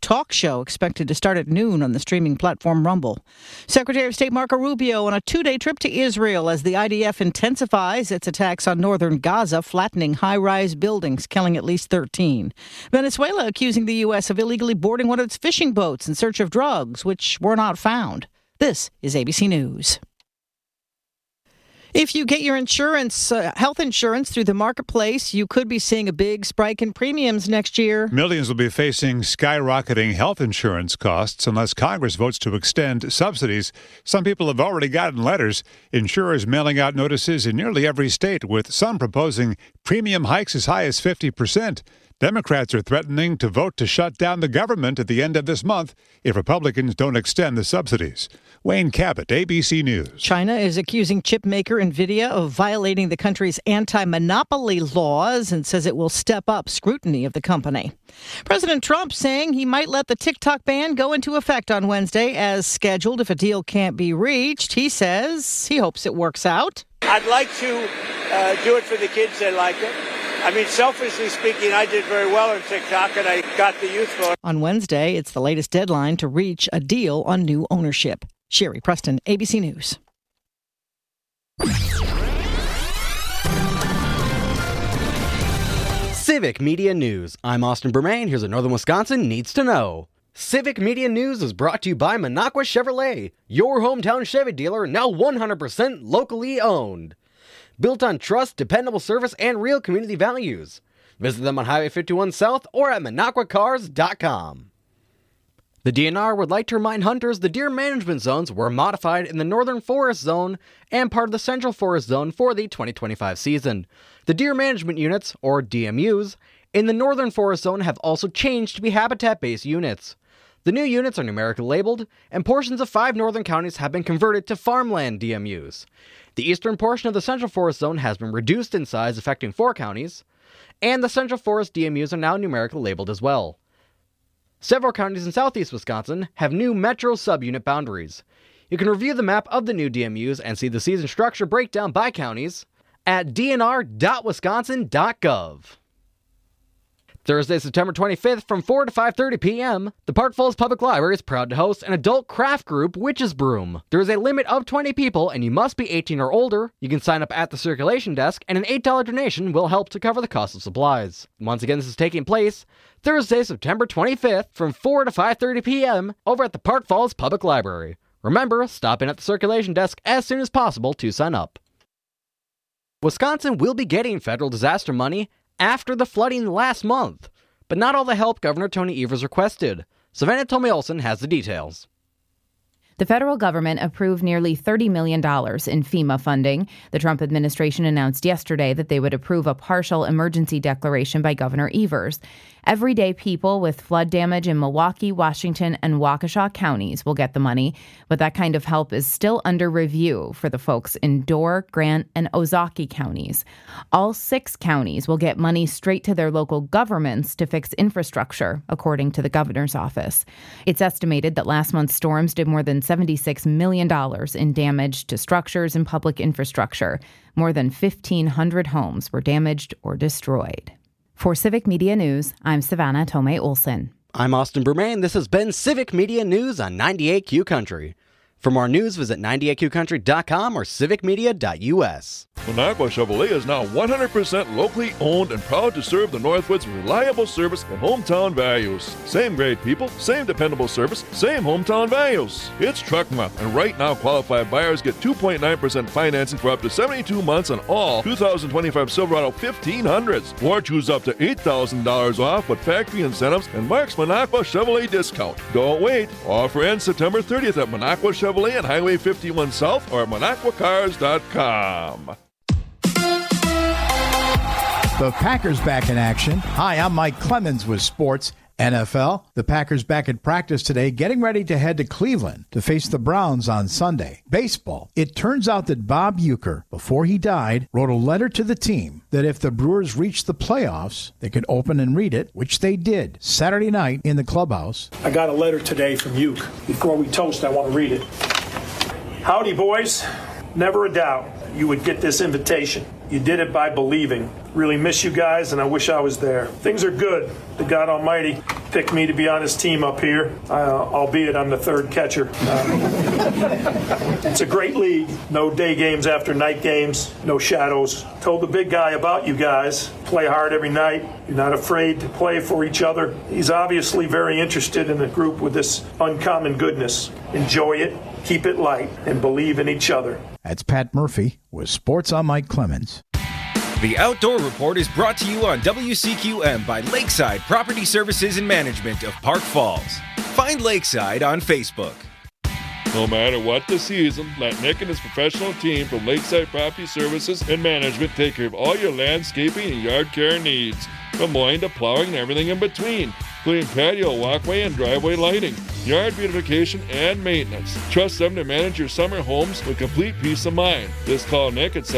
talk show expected to start at noon on the streaming platform Rumble. Secretary of State Marco Rubio on a 2-day trip to Israel as the IDF intensifies its attacks on northern Gaza, flattening high-rise buildings, killing at least 13. Venezuela accusing the U.S. of illegally boarding one of its fishing boats in search of drugs, which were not found. This is ABC News. If you get your insurance, health insurance through the marketplace, you could be seeing a big spike in premiums next year. Millions will be facing skyrocketing health insurance costs unless Congress votes to extend subsidies. Some people have already gotten letters. Insurers mailing out notices in nearly every state, with some proposing premium hikes as high as 50%. Democrats are threatening to vote to shut down the government at the end of this month if Republicans don't extend the subsidies. Wayne Cabot, ABC News. China is accusing chip maker NVIDIA of violating the country's anti-monopoly laws and says it will step up scrutiny of the company. President Trump saying he might let the TikTok ban go into effect on Wednesday as scheduled if a deal can't be reached. He says he hopes it works out. I'd like to do it for the kids that like it. I mean, selfishly speaking, I did very well on TikTok, and I got the youth vote. On Wednesday, it's the latest deadline to reach a deal on new ownership. Sherry Preston, ABC News. Civic Media News. I'm Austin Bermain. Here's what Northern Wisconsin needs to know. Civic Media News is brought to you by Minocqua Chevrolet, your hometown Chevy dealer, now 100% locally owned. Built on trust, dependable service, and real community values. Visit them on Highway 51 South or at MinocquaCars.com. The DNR would like to remind hunters the deer management zones were modified in the Northern Forest Zone and part of the Central Forest Zone for the 2025 season. The deer management units, or DMUs, in the Northern Forest Zone have also changed to be habitat-based units. The new units are numerically labeled, and portions of 5 northern counties have been converted to farmland DMUs. The eastern portion of the Central Forest Zone has been reduced in size, affecting 4 counties, and the Central Forest DMUs are now numerically labeled as well. Several counties in southeast Wisconsin have new metro subunit boundaries. You can review the map of the new DMUs and see the season structure breakdown by counties at dnr.wisconsin.gov. Thursday, September 25th from 4 to 5:30 p.m., the Park Falls Public Library is proud to host an adult craft group, Witch's Broom. There is a limit of 20 people, and you must be 18 or older. You can sign up at the circulation desk, and an $8 donation will help to cover the cost of supplies. Once again, this is taking place Thursday, September 25th from 4 to 5:30 p.m. over at the Park Falls Public Library. Remember, stop in at the circulation desk as soon as possible to sign up. Wisconsin will be getting federal disaster money after the flooding last month, but not all the help Governor Tony Evers requested. Savannah Tomei-Olson has the details. The federal government approved nearly $30 million in FEMA funding. The Trump administration announced yesterday that they would approve a partial emergency declaration by Governor Evers. Everyday people with flood damage in Milwaukee, Washington, and Waukesha counties will get the money, but that kind of help is still under review for the folks in Door, Grant, and Ozaukee counties. All 6 counties will get money straight to their local governments to fix infrastructure, according to the governor's office. It's estimated that last month's storms did more than $76 million in damage to structures and public infrastructure. More than 1,500 homes were damaged or destroyed. For Civic Media News, I'm Savannah Tomei-Olson. I'm Austin Bermain. This has been Civic Media News on 98Q Country. For more news, visit 98qcountry.com or civicmedia.us. Minocqua Chevrolet is now 100% locally owned and proud to serve the Northwoods with reliable service and hometown values. Same great people, same dependable service, same hometown values. It's Truck Month, and right now qualified buyers get 2.9% financing for up to 72 months on all 2025 Silverado 1500s, or choose up to $8,000 off with factory incentives and Mark's Minocqua Chevrolet discount. Don't wait. Offer ends September 30th at Minocqua Chevrolet at Highway 51 South or at MinocquaCars.com. The Packers back in action. Hi, I'm Mike Clemens with Sports NFL. The Packers back at practice today, getting ready to head to Cleveland to face the Browns on Sunday. Baseball. It turns out that Bob Uecker, before he died, wrote a letter to the team that if the Brewers reached the playoffs, they could open and read it, which they did Saturday night in the clubhouse. I got a letter today from Ueck. Before we toast, I want to read it. Howdy, boys. Never a doubt you would get this invitation. You did it by believing. Really miss you guys, and I wish I was there. Things are good. The God Almighty picked me to be on his team up here, albeit I'm the third catcher. It's a great league. No day games after night games, no shadows. Told the big guy about you guys. Play hard every night. You're not afraid to play for each other. He's obviously very interested in the group with this uncommon goodness. Enjoy it, keep it light, and believe in each other. That's Pat Murphy with Sports. I'm Mike Clemens. The Outdoor Report is brought to you on WCQM by Lakeside Property Services and Management of Park Falls. Find Lakeside on Facebook. No matter what the season, let Nick and his professional team from Lakeside Property Services and Management take care of all your landscaping and yard care needs, from mowing to plowing and everything in between, including patio, walkway, and driveway lighting, yard beautification, and maintenance. Trust them to manage your summer homes with complete peace of mind. Just call Nick at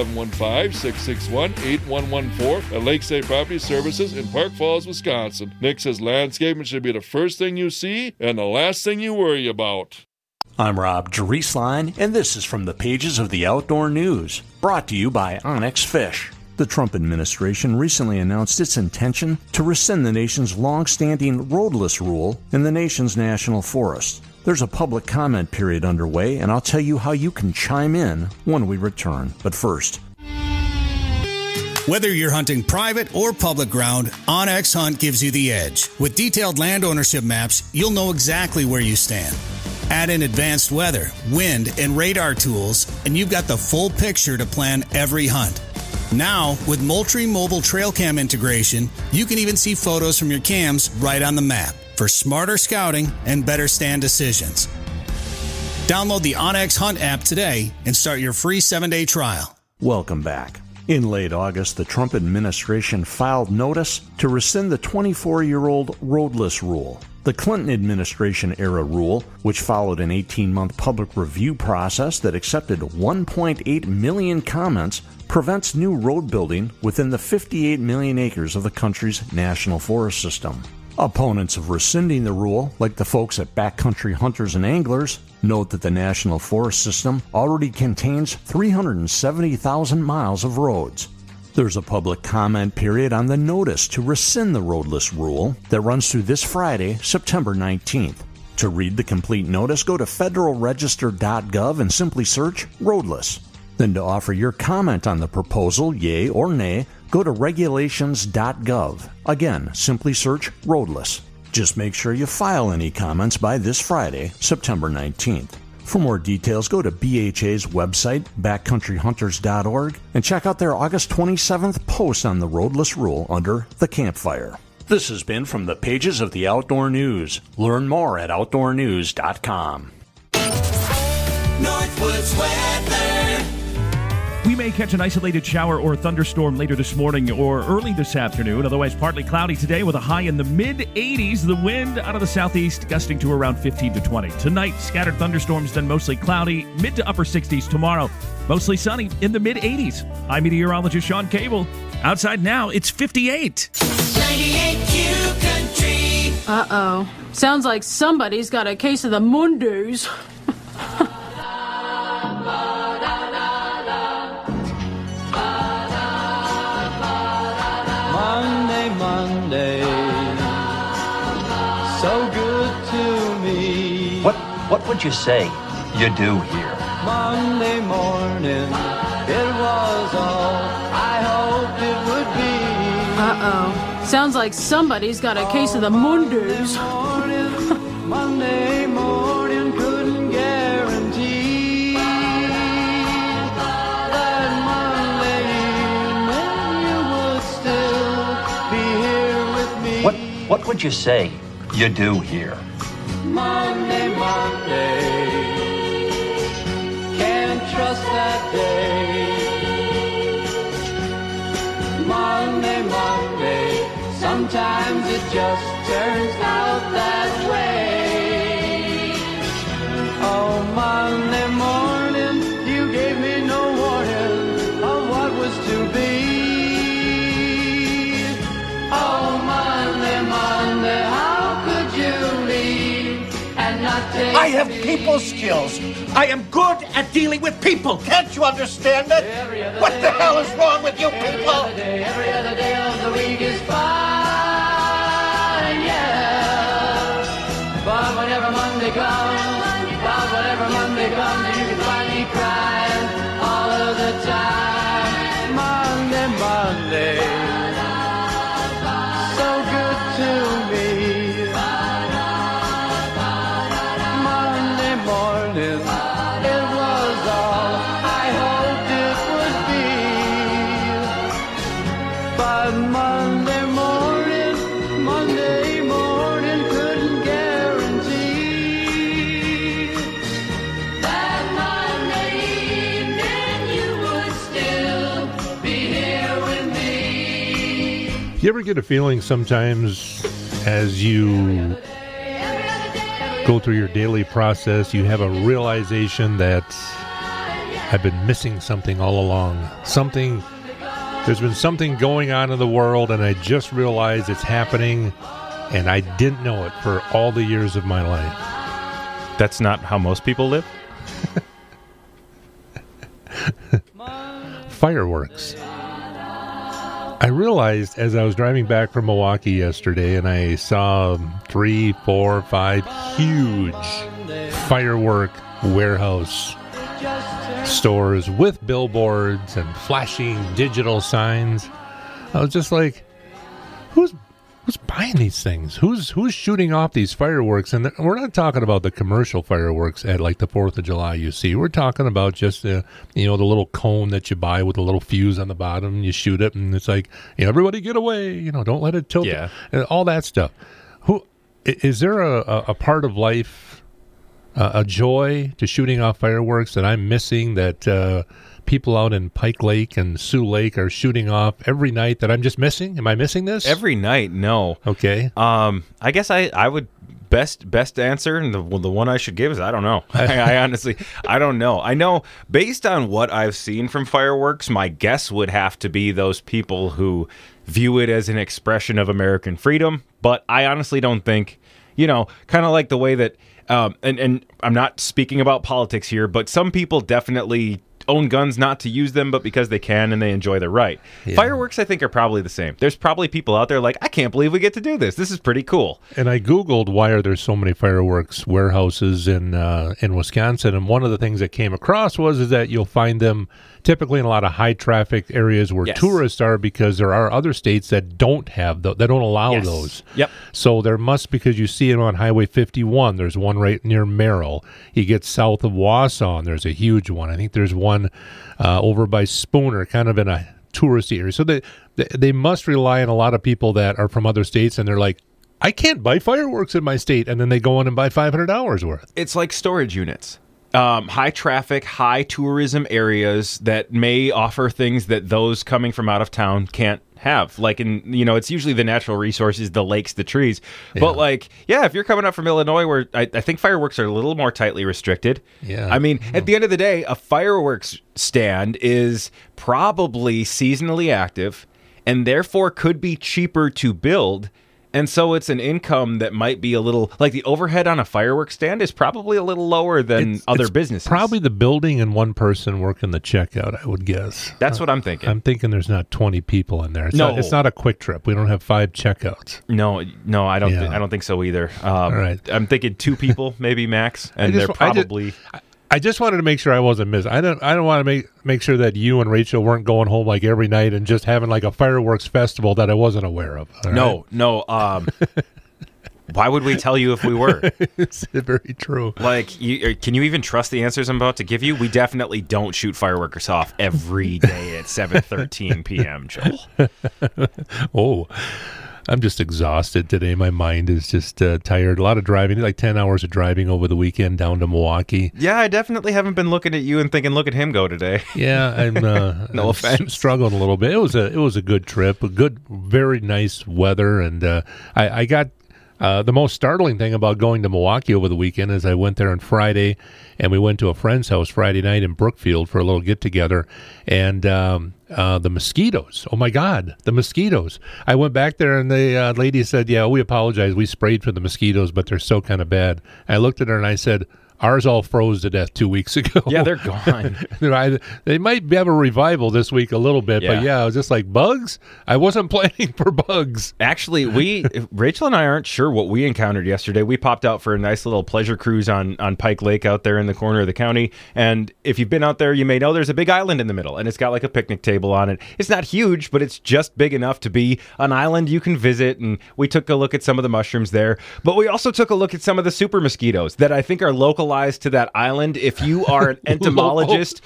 715-661-8114 at Lakeside Property Services in Park Falls, Wisconsin. Nick says landscaping should be the first thing you see and the last thing you worry about. I'm Rob Drieslein, and this is from the pages of the Outdoor News, brought to you by Onyx Fish. The Trump administration recently announced its intention to rescind the nation's long-standing roadless rule in the nation's national forests. There's a public comment period underway, and I'll tell you how you can chime in when we return. But first, whether you're hunting private or public ground, OnX Hunt gives you the edge. With detailed land ownership maps, you'll know exactly where you stand. Add in advanced weather, wind, and radar tools, and you've got the full picture to plan every hunt. Now, with Moultrie Mobile Trail Cam integration, you can even see photos from your cams right on the map for smarter scouting and better stand decisions. Download the OnX Hunt app today and start your free 7-day trial. welcome back. In late August, the Trump administration filed notice to rescind the 24-year-old roadless rule. The Clinton administration-era rule, which followed an 18-month public review process that accepted 1.8 million comments, prevents new road building within the 58 million acres of the country's national forest system. Opponents of rescinding the rule, like the folks at Backcountry Hunters and Anglers, note that the National Forest System already contains 370,000 miles of roads. There's a public comment period on the notice to rescind the roadless rule that runs through this Friday, September 19th. To read the complete notice, go to federalregister.gov and simply search roadless. Then to offer your comment on the proposal, yay or nay, go to regulations.gov. Again, simply search roadless. Just make sure you file any comments by this Friday, September 19th. For more details, go to BHA's website, backcountryhunters.org, and check out their August 27th post on the roadless rule under The Campfire. This has been from the pages of the Outdoor News. Learn more at outdoornews.com. Northwoods weather. We may catch an isolated shower or thunderstorm later this morning or early this afternoon. Otherwise, partly cloudy today with a high in the mid-80s. The wind out of the southeast gusting to around 15 to 20. Tonight, scattered thunderstorms, then mostly cloudy. Mid to upper 60s tomorrow. Mostly sunny in the mid-80s. I'm meteorologist Sean Cable. Outside now, it's 58. 98 Q Country. Uh-oh. Sounds like somebody's got a case of the Mondays. Monday, so good to me. What would you say you do here? Monday morning, it was all I hoped it would be. Uh-oh. Sounds like somebody's got a case of the Mondays. Monday morning couldn't guarantee that Monday evening you would still be here with me. What would you say you do here? Monday, can't trust that day. Monday, sometimes it just turns out that way. Oh, Monday morning, you gave me no warning of what was to be. Oh, Monday, how could you leave and not take I have people skills. I am good at dealing with people. Can't you understand it? What the hell is wrong with you people? Every other day of the week is fine, yeah. But whenever Monday comes, God, whenever Monday comes, you can find me crying all of the time. Monday, Monday, so good to me. Monday morning, it was all I hoped it would be. But Monday morning couldn't guarantee that Monday evening you would still be here with me. You ever get a feeling sometimes as you go through your daily process, you have a realization that I've been missing something all along. There's been something going on in the world, and I just realized it's happening, and I didn't know it for all the years of my life. That's not how most people live? Fireworks. I realized as I was driving back from Milwaukee yesterday, and I saw 3, 4, 5 huge firework warehouse stores with billboards and flashing digital signs. I was just like, who's buying these things? Who's shooting off these fireworks? And we're not talking about the commercial fireworks at like the 4th of July you see. We're talking about just the little cone that you buy with a little fuse on the bottom. You shoot it, and it's like, everybody get away. Don't let it tilt. Yeah. All that stuff. Is there a part of life, a joy to shooting off fireworks that I'm missing, that people out in Pike Lake and Sioux Lake are shooting off every night that I'm just missing? Am I missing this? Every night, no. Okay. I guess I would best answer, and the one I should give is I don't know. I honestly, I don't know. I know based on what I've seen from fireworks, my guess would have to be those people who view it as an expression of American freedom, but I honestly don't think, kind of like the way that, and I'm not speaking about politics here, but some people definitely own guns not to use them, but because they can and they enjoy their right. Yeah. Fireworks, I think, are probably the same. There's probably people out there like, I can't believe we get to do this. This is pretty cool. And I Googled why are there so many fireworks warehouses in Wisconsin, and one of the things that came across is that you'll find them typically in a lot of high traffic areas where tourists are, because there are other states that don't have that don't allow those. Yep. So there must, because you see them on Highway 51. There's one right near Merrill. You get south of Wausau, and there's a huge one. I think there's one over by Spooner, kind of in a touristy area. So they must rely on a lot of people that are from other states, and they're like, I can't buy fireworks in my state, and then they go in and buy $500 worth. It's like storage units. High traffic, high tourism areas that may offer things that those coming from out of town can't have. Like it's usually the natural resources, the lakes, the trees. Yeah. But if you're coming up from Illinois, where I think fireworks are a little more tightly restricted. Yeah. I mean, at the end of the day, a fireworks stand is probably seasonally active and therefore could be cheaper to build. And so it's an income that might be a little, like the overhead on a fireworks stand is probably a little lower than other businesses. Probably the building and one person working the checkout, I would guess. That's what I'm thinking. I'm thinking there's not 20 people in there. It's not a quick trip. We don't have 5 checkouts. No, I don't. I don't think so either. All right. I'm thinking 2 people, maybe max, and they're probably. I just wanted to make sure I wasn't missing. I don't want to make sure that you and Rachel weren't going home like every night and just having like a fireworks festival that I wasn't aware of. No. Why would we tell you if we were? It's very true. Can you even trust the answers I'm about to give you? We definitely don't shoot fireworks off every day at 7:13 p.m., Joel. Oh, I'm just exhausted today. My mind is just tired. A lot of driving, like 10 hours of driving over the weekend down to Milwaukee. Yeah, I definitely haven't been looking at you and thinking, look at him go today. Yeah, I'm no offense. Struggling a little bit. It was a good trip, very nice weather, and I got the most startling thing about going to Milwaukee over the weekend is I went there on Friday, and we went to a friend's house Friday night in Brookfield for a little get-together, and the mosquitoes. Oh, my God, the mosquitoes. I went back there, and the lady said, yeah, we apologize. We sprayed for the mosquitoes, but they're so kind of bad. I looked at her, and I said, Ours all froze to death 2 weeks ago. Yeah, they're gone. They might have a revival this week a little bit, but I was just like, bugs? I wasn't planning for bugs. Actually, Rachel and I aren't sure what we encountered yesterday. We popped out for a nice little pleasure cruise on Pike Lake out there in the corner of the county. And if you've been out there, you may know there's a big island in the middle, and it's got like a picnic table on it. It's not huge, but it's just big enough to be an island you can visit. And we took a look at some of the mushrooms there, but we also took a look at some of the super mosquitoes that I think are localized to that island. If you are an entomologist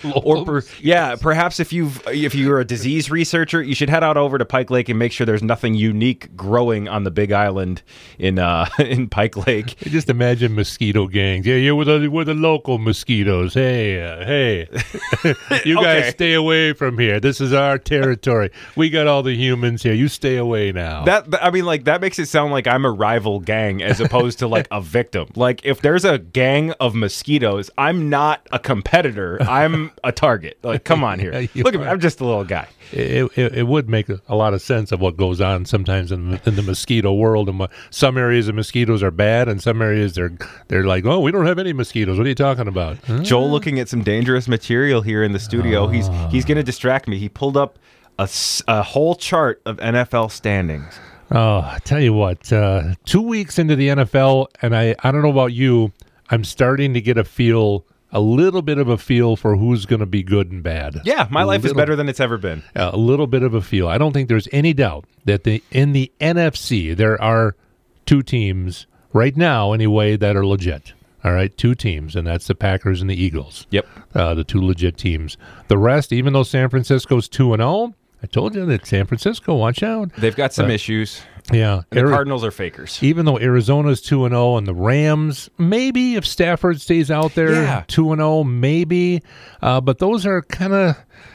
perhaps if you're a disease researcher, you should head out over to Pike Lake and make sure there's nothing unique growing on the big island in Pike Lake. Just imagine mosquito gangs. Yeah, we're the local mosquitoes. Hey, you guys stay away from here. This is our territory. We got all the humans here. You stay away now. That makes it sound like I'm a rival gang as opposed to like a victim. Like if there's a gang of mosquitoes, I'm not a competitor. I'm a target. Like, come on here. Look at me. I'm just a little guy. It would make a lot of sense of what goes on sometimes in the mosquito world. And some areas of mosquitoes are bad, and some areas they're like, oh, we don't have any mosquitoes. What are you talking about? Joel looking at some dangerous material here in the studio. He's going to distract me. He pulled up a whole chart of NFL standings. Oh, I tell you what, 2 weeks into the NFL, and I don't know about you, I'm starting to get a little bit of a feel for who's going to be good and bad. Yeah, my life is better than it's ever been. A little bit of a feel. I don't think there's any doubt that in the NFC, there are two teams right now, anyway, that are legit. All right, two teams, and that's the Packers and the Eagles. Yep. The two legit teams. The rest, even though San Francisco's 2-0, I told you that San Francisco, watch out. They've got some issues. Yeah. The Cardinals are fakers. Even though Arizona's 2-0 and the Rams, maybe if Stafford stays out there, 2-0, maybe. But those are kind of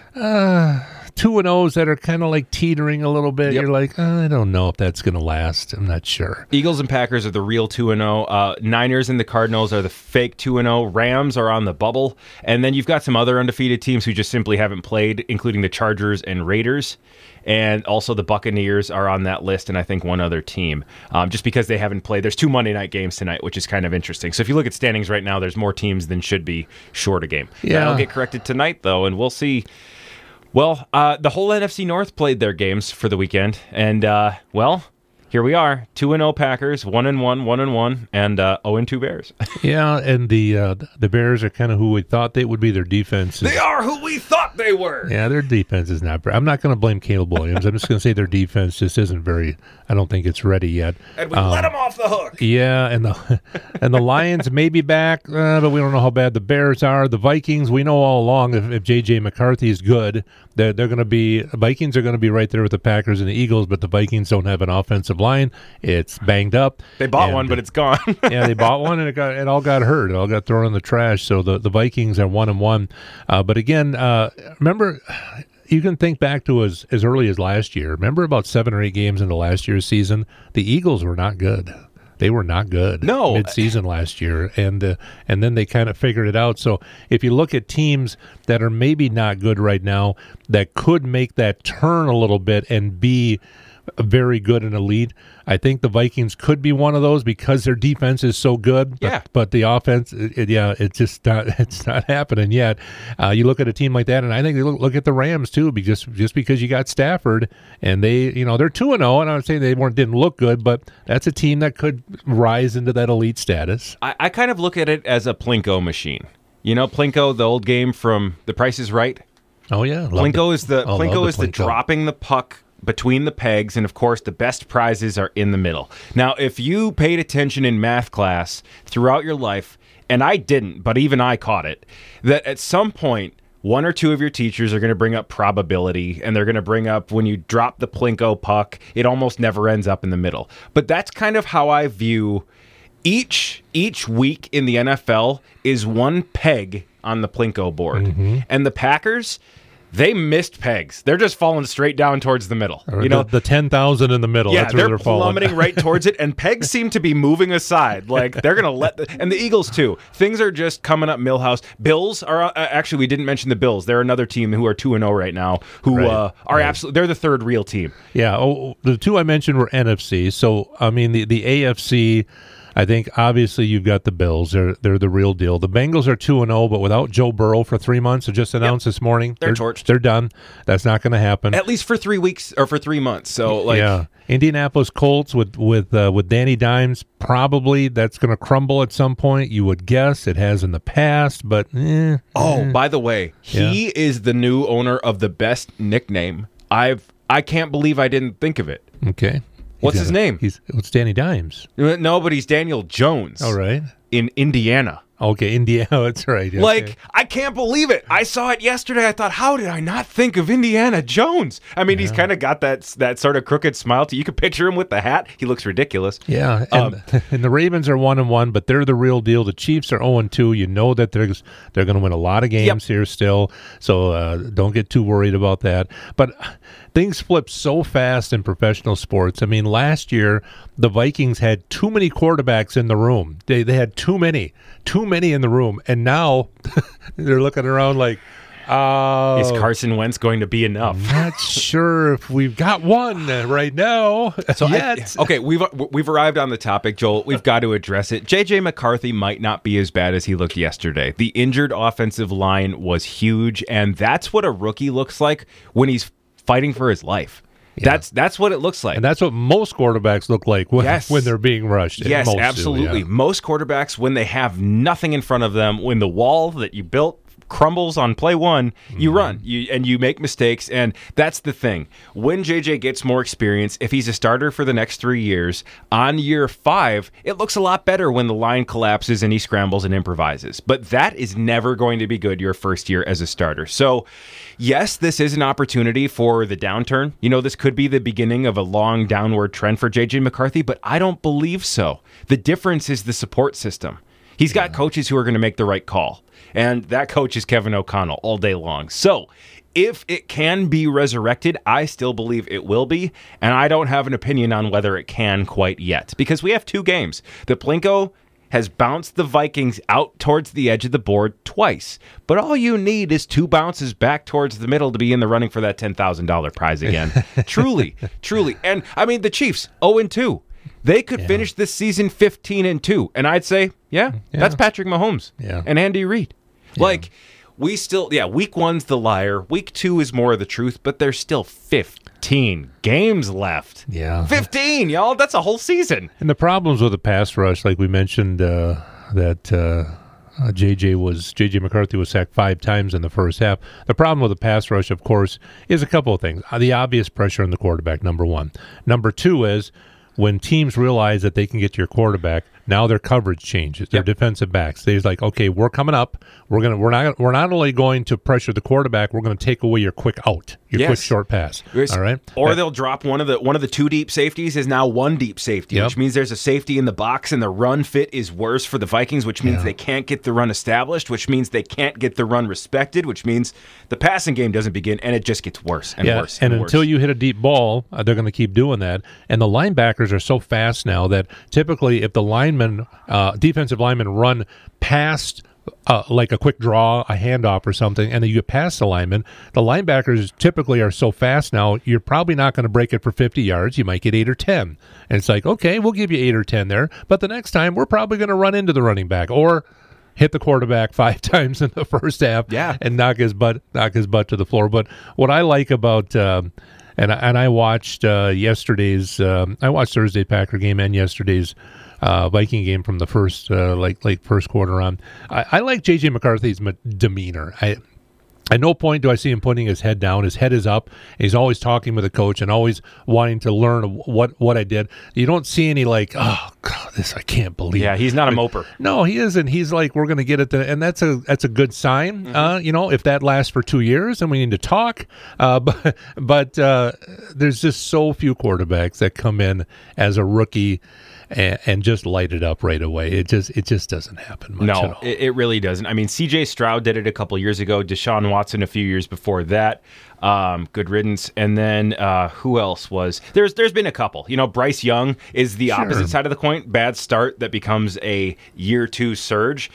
2-0s that are kind of like teetering a little bit. Yep. You're like, I don't know if that's going to last. I'm not sure. Eagles and Packers are the real 2-0. Niners and the Cardinals are the fake 2-0. Rams are on the bubble. And then you've got some other undefeated teams who just simply haven't played, including the Chargers and Raiders. And also the Buccaneers are on that list, and I think one other team, just because they haven't played. There's 2 Monday night games tonight, which is kind of interesting. So if you look at standings right now, there's more teams than should be short a game. Yeah. That'll get corrected tonight, though, and we'll see. Well, the whole NFC North played their games for the weekend, and, here we are, 2-0 Packers, 1-1, 1-1, and 0-2 Bears. Yeah, and the Bears are kind of who we thought they would be. Their defense. They are who we thought they were. Yeah, their defense is not. I'm not going to blame Caleb Williams. I'm just going to say their defense just isn't very. I don't think it's ready yet. And we let them off the hook. Yeah, and the Lions may be back, but we don't know how bad the Bears are. The Vikings, we know all along if J.J. McCarthy is good, they're going to be. Vikings are going to be right there with the Packers and the Eagles, but the Vikings don't have an offensive line. It's banged up. They bought one, but it's gone. Yeah, they bought one, and it all got hurt. It all got thrown in the trash. So the Vikings are 1-1. But again, remember, you can think back to as early as last year. Remember about 7 or 8 games into last year's season, the Eagles were not good. They were not good mid-season last year, and then they kind of figured it out. So if you look at teams that are maybe not good right now that could make that turn a little bit and be very good and elite, I think the Vikings could be one of those because their defense is so good. But the offense, it's not happening yet. You look at a team like that, and I think they look at the Rams too, because just because you got Stafford and they're 2-0, and I would say they didn't look good, but that's a team that could rise into that elite status. I kind of look at it as a Plinko machine. You know, Plinko, the old game from The Price is Right. Oh yeah, Plinko is the dropping the puck between the pegs, and of course the best prizes are in the middle. Now, if you paid attention in math class throughout your life, and I didn't, but even I caught it, that at some point one or two of your teachers are going to bring up probability, and they're going to bring up when you drop the Plinko puck, it almost never ends up in the middle. But that's kind of how I view each week in the NFL is one peg on the Plinko board. Mm-hmm. And the Packers, they missed pegs. They're just falling straight down towards the middle. You know, the 10,000 in the middle. Yeah, that's where they're plummeting right towards it, and pegs seem to be moving aside. Like they're going to and the Eagles too. Things are just coming up. Millhouse. Bills are actually, we didn't mention the Bills. They're another team who are 2-0 right now. Who are absolutely, they're the third real team. Yeah. Oh, the two I mentioned were NFC. So I mean the AFC. I think obviously you've got the Bills. They're the real deal. The Bengals are 2-0, but without Joe Burrow for 3 months, it just announced this morning. They're torched. They're done. That's not going to happen. At least for 3 weeks or for 3 months. So yeah. Indianapolis Colts with Danny Dimes, probably that's going to crumble at some point. You would guess it has in the past, but by the way, he is the new owner of the best nickname. I can't believe I didn't think of it. Okay. What's his name? It's Danny Dimes. No, but he's Daniel Jones. All right. In Indiana. Okay, Indiana. That's right. Okay. Like, I can't believe it. I saw it yesterday. I thought, how did I not think of Indiana Jones? I mean, he's kind of got that sort of crooked smile. You can picture him with the hat. He looks ridiculous. Yeah, and the Ravens are 1-1, but they're the real deal. The Chiefs are 0-2. You know that they're going to win a lot of games here still, so don't get too worried about that. But things flip so fast in professional sports. I mean, last year the Vikings had too many quarterbacks in the room. They had too many in the room, and now they're looking around like, is Carson Wentz going to be enough? Not sure if we've got one right now. So we've arrived on the topic, Joel. We've got to address it. J.J. McCarthy might not be as bad as he looked yesterday. The injured offensive line was huge, and that's what a rookie looks like when he's fighting for his life. Yeah. That's what it looks like. And that's what most quarterbacks look like when they're being rushed. Yes, absolutely. Most quarterbacks, when they have nothing in front of them, when the wall that you built crumbles on play one, you run and you make mistakes, and that's the thing. When JJ gets more experience, if he's a starter for the next 3 years, on year 5, it looks a lot better when the line collapses and he scrambles and improvises. But that is never going to be good your first year as a starter. So yes, this is an opportunity for the downturn. You know, this could be the beginning of a long downward trend for JJ McCarthy, but I don't believe so. The difference is the support system. He's got coaches who are going to make the right call. And that coach is Kevin O'Connell all day long. So if it can be resurrected, I still believe it will be. And I don't have an opinion on whether it can quite yet. Because we have 2 games. The Plinko has bounced the Vikings out towards the edge of the board twice. But all you need is 2 bounces back towards the middle to be in the running for that $10,000 prize again. Truly. And, I mean, the Chiefs, 0-2. They could finish this season 15-2. And I'd say, that's Patrick Mahomes and Andy Reid. Like, we still, week 1's the liar. Week 2 is more of the truth, but there's still 15 games left. Yeah. 15, y'all. That's a whole season. And the problems with the pass rush, like we mentioned, JJ McCarthy was sacked 5 times in the first half. The problem with the pass rush, of course, is a couple of things. The obvious pressure on the quarterback, number 1. Number 2 is when teams realize that they can get to your quarterback, now their coverage changes. Their defensive backs. They're like, okay, we're coming up. We're not only going to pressure the quarterback, we're going to take away your quick out, your quick short pass. All right. Or they'll drop one of the 2 deep safeties is now 1 deep safety, which means there's a safety in the box, and the run fit is worse for the Vikings, which means they can't get the run established, which means they can't get the run respected, which means the passing game doesn't begin, and it just gets worse and worse. And worse. Until you hit a deep ball, they're going to keep doing that. And the linebackers are so fast now that typically if the defensive linemen run past like a quick draw, a handoff or something, and then you get past the lineman, the linebackers typically are so fast now, you're probably not going to break it for 50 yards. You might get 8 or 10. And it's like, okay, we'll give you 8 or 10 there, but the next time we're probably going to run into the running back or hit the quarterback 5 times in the first half and knock his butt to the floor. But what I like about and I watched yesterday's I watched Thursday Packer game and yesterday's Viking game from the first first quarter on. I like J.J. McCarthy's demeanor. At no point do I see him putting his head down. His head is up. He's always talking with the coach and always wanting to learn what I did. You don't see any like, oh God, this I can't believe. Yeah, he's not a moper. No, he isn't. He's like, we're going to get it, and that's a good sign. If that lasts for 2 years, then we need to talk. But there's just so few quarterbacks that come in as a rookie and just light it up right away. It just doesn't happen much at all. It really doesn't. I mean, C.J. Stroud did it a couple years ago. Deshaun Watson a few years before that. Good riddance. And then who else was? There's been a couple. Bryce Young is the opposite side of the coin. Bad start that becomes a year 2 surge.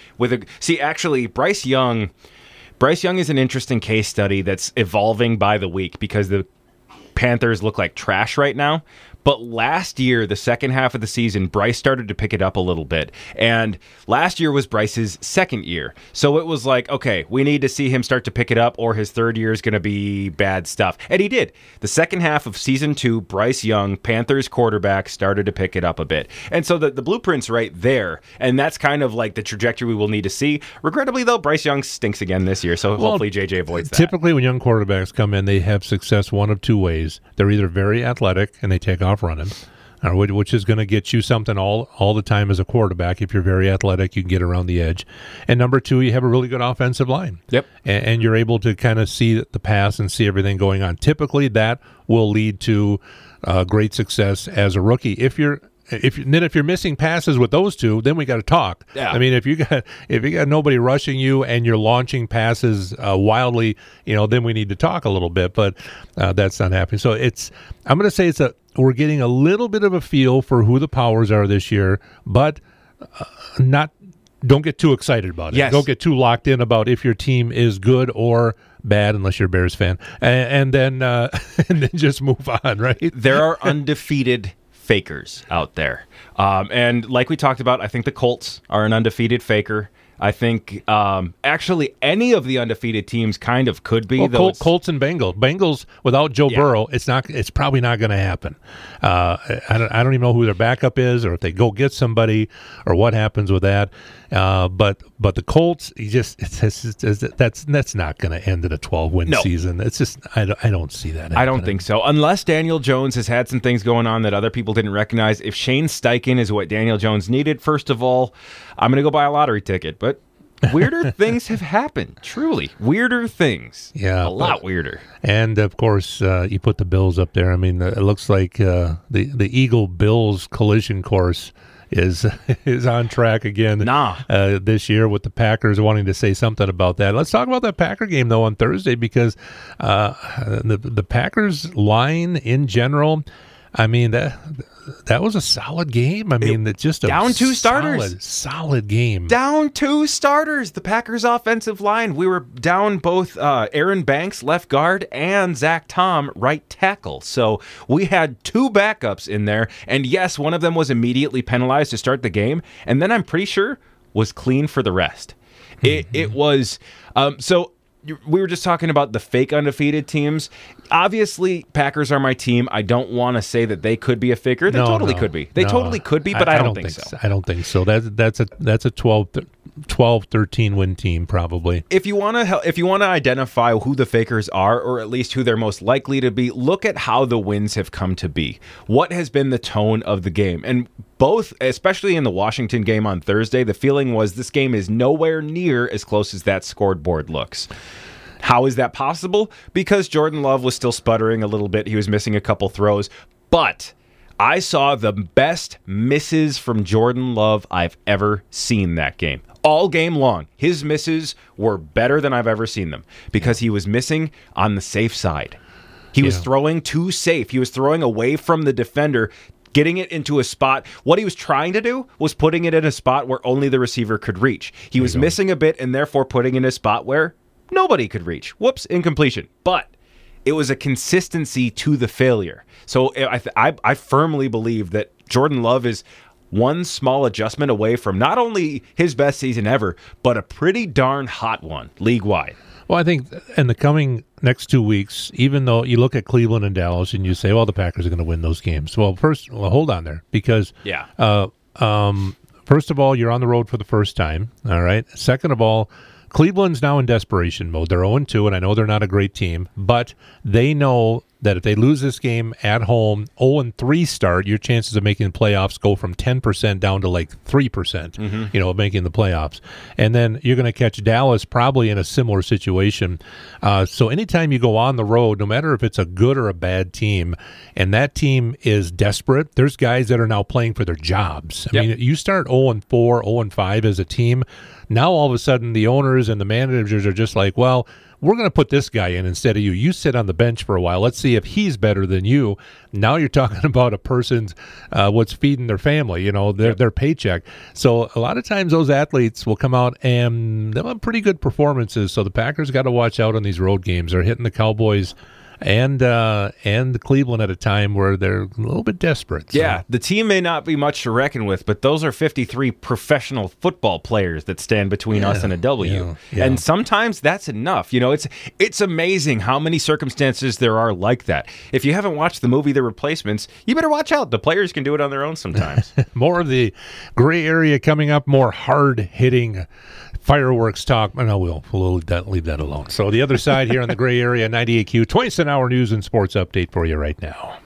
Bryce Young is an interesting case study that's evolving by the week because the Panthers look like trash right now, But last year, the second half of the season, Bryce started to pick it up a little bit. And last year was Bryce's second year. So it was like, okay, we need to see him start to pick it up or his third year is going to be bad stuff. And he did. The second half of season 2, Bryce Young, Panthers quarterback, started to pick it up a bit. And so the blueprint's right there. And that's kind of like the trajectory we will need to see. Regrettably, though, Bryce Young stinks again this year. So hopefully JJ avoids that. Typically, when young quarterbacks come in, they have success one of two ways. They're either very athletic and they take off running, which is going to get you something all the time as a quarterback. If you're very athletic, you can get around the edge. And number 2, you have a really good offensive line. Yep. And you're able to kind of see the pass and see everything going on. Typically, that will lead to great success as a rookie. If you're missing passes with those two, then we got to talk. Yeah. I mean, if you got nobody rushing you and you're launching passes wildly, then we need to talk a little bit. But that's not happening. So I'm going to say we're getting a little bit of a feel for who the powers are this year, but don't get too excited about it. Yes. Don't get too locked in about if your team is good or bad, unless you're a Bears fan, and then just move on. Right? There are undefeated fakers out there. And like we talked about, I think the Colts are an undefeated faker. I think actually any of the undefeated teams kind of could be. Colts and Bengals. Bengals without Joe Burrow, it's probably not going to happen. I don't even know who their backup is, or if they go get somebody, or what happens with that. But the Colts, that's not going to end in a 12-win season. It's just I don't see that happening. I don't think so, unless Daniel Jones has had some things going on that other people didn't recognize. If Shane Steichen is what Daniel Jones needed, first of all, I'm going to go buy a lottery ticket. But weirder things have happened. Truly, weirder things. Yeah, a lot weirder. And of course, you put the Bills up there. I mean, it looks like the Eagle-Bills collision course is on track again this year, with the Packers wanting to say something about that. Let's talk about that Packer game, though, on Thursday, because the Packers line in general, I mean, that was a solid game. I mean, just down 2 starters. Solid game. Down 2 starters. The Packers offensive line. We were down both Aaron Banks, left guard, and Zach Tom, right tackle. So we had 2 backups in there. And yes, one of them was immediately penalized to start the game. And then I'm pretty sure was clean for the rest. It was so. We were just talking about the fake undefeated teams. Obviously, Packers are my team. I don't want to say that they could be a faker. They totally could be. They totally could be, but I don't think so. I don't think so. That's a 12-13 win team probably. If you want to identify who the fakers are, or at least who they're most likely to be, look at how the wins have come to be. What has been the tone of the game? And both, especially in the Washington game on Thursday, the feeling was this game is nowhere near as close as that scoreboard looks. How is that possible? Because Jordan Love was still sputtering a little bit. He was missing a couple throws. But I saw the best misses from Jordan Love I've ever seen that game. All game long, his misses were better than I've ever seen them, because he was missing on the safe side. He was throwing too safe. He was throwing away from the defender, getting it into a spot. What he was trying to do was putting it in a spot where only the receiver could reach. He was missing a bit, and therefore putting it in a spot where nobody could reach. Whoops, incompletion. But it was a consistency to the failure. So I firmly believe that Jordan Love is one small adjustment away from not only his best season ever, but a pretty darn hot one league-wide. Well, I think in the coming next 2 weeks, even though you look at Cleveland and Dallas and you say, well, the Packers are going to win those games. Well, hold on there, because first of all, you're on the road for the first time, all right? Second of all, Cleveland's now in desperation mode. They're 0-2, and I know they're not a great team, but they know that if they lose this game at home, 0-3 start, your chances of making the playoffs go from 10% down to like 3%, of making the playoffs. And then you're going to catch Dallas probably in a similar situation. So anytime you go on the road, no matter if it's a good or a bad team, and that team is desperate, there's guys that are now playing for their jobs. I mean, you start 0-4, 0-5 as a team, now all of a sudden the owners and the managers are just like, well, we're going to put this guy in instead of you. You sit on the bench for a while. Let's see if he's better than you. Now you're talking about a person's what's feeding their family, their paycheck. So a lot of times those athletes will come out and they'll have pretty good performances. So the Packers got to watch out on these road games. They're hitting the Cowboys and Cleveland at a time where they're a little bit desperate. So. Yeah, the team may not be much to reckon with, but those are 53 professional football players that stand between us and a W. Yeah. And sometimes that's enough. You know, it's amazing how many circumstances there are like that. If you haven't watched the movie The Replacements, you better watch out. The players can do it on their own sometimes. More of the gray area coming up, more hard-hitting fireworks talk. No, we'll leave that alone. So the other side here on the gray area, 98Q, twice an hour news and sports update for you right now.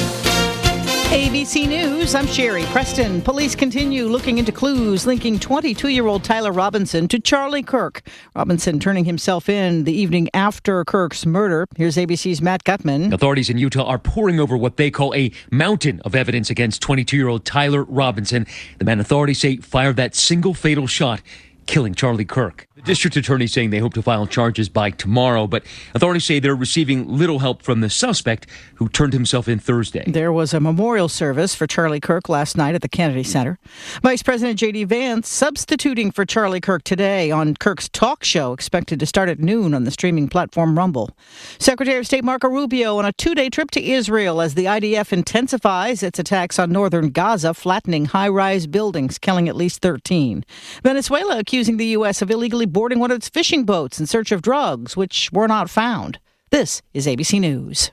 ABC News, I'm Sherry Preston. Police continue looking into clues linking 22-year-old Tyler Robinson to Charlie Kirk. Robinson turning himself in the evening after Kirk's murder. Here's ABC's Matt Gutman. Authorities in Utah are poring over what they call a mountain of evidence against 22-year-old Tyler Robinson. The man authorities say fired that single fatal shot, killing Charlie Kirk. The district attorney saying they hope to file charges by tomorrow, but authorities say they're receiving little help from the suspect who turned himself in Thursday. There was a memorial service for Charlie Kirk last night at the Kennedy Center. Vice President J.D. Vance substituting for Charlie Kirk today on Kirk's talk show, expected to start at noon on the streaming platform Rumble. Secretary of State Marco Rubio on a 2-day trip to Israel as the IDF intensifies its attacks on northern Gaza, flattening high-rise buildings, killing at least 13. Venezuela accusing the U.S. of illegally boarding one of its fishing boats in search of drugs, which were not found. This is ABC News.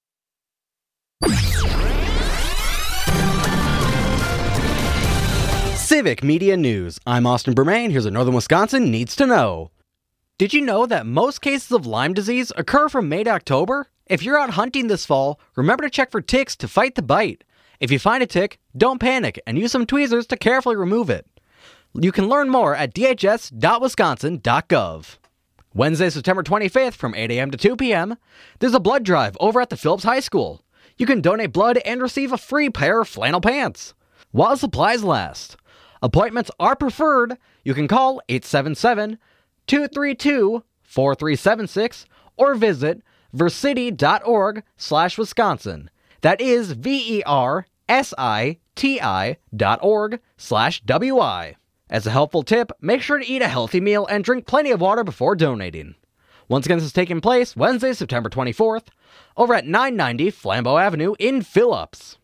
Civic Media News. I'm Austin Bermain. Here's what Northern Wisconsin needs to know. Did you know that most cases of Lyme disease occur from May to October? If you're out hunting this fall, remember to check for ticks to fight the bite. If you find a tick, don't panic and use some tweezers to carefully remove it. You can learn more at dhs.wisconsin.gov. Wednesday, September 25th from 8 a.m. to 2 p.m., there's a blood drive over at the Phillips High School. You can donate blood and receive a free pair of flannel pants while supplies last. Appointments are preferred. You can call 877-232-4376 or visit versity.org/Wisconsin. That is VERSITI.org/WI. As a helpful tip, make sure to eat a healthy meal and drink plenty of water before donating. Once again, this is taking place Wednesday, September 24th, over at 990 Flambeau Avenue in Phillips.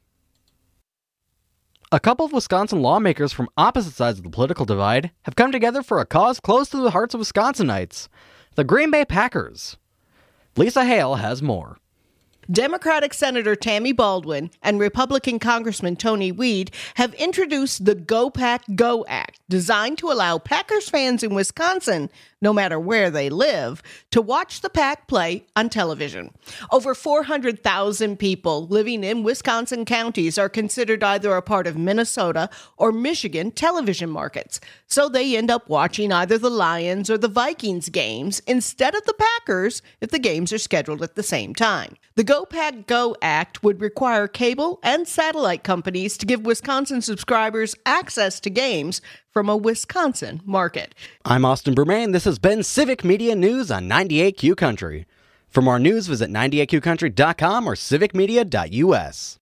A couple of Wisconsin lawmakers from opposite sides of the political divide have come together for a cause close to the hearts of Wisconsinites, the Green Bay Packers. Lisa Hale has more. Democratic Senator Tammy Baldwin and Republican Congressman Tony Weed have introduced the Go Pack Go Act, designed to allow Packers fans in Wisconsin, no matter where they live, to watch the Pack play on television. Over 400,000 people living in Wisconsin counties are considered either a part of Minnesota or Michigan television markets, so they end up watching either the Lions or the Vikings games instead of the Packers if the games are scheduled at the same time. The Go Pack Go Act would require cable and satellite companies to give Wisconsin subscribers access to games from a Wisconsin market. I'm Austin Bermain. This has been Civic Media News on 98Q Country. For more news, visit 98QCountry.com or civicmedia.us.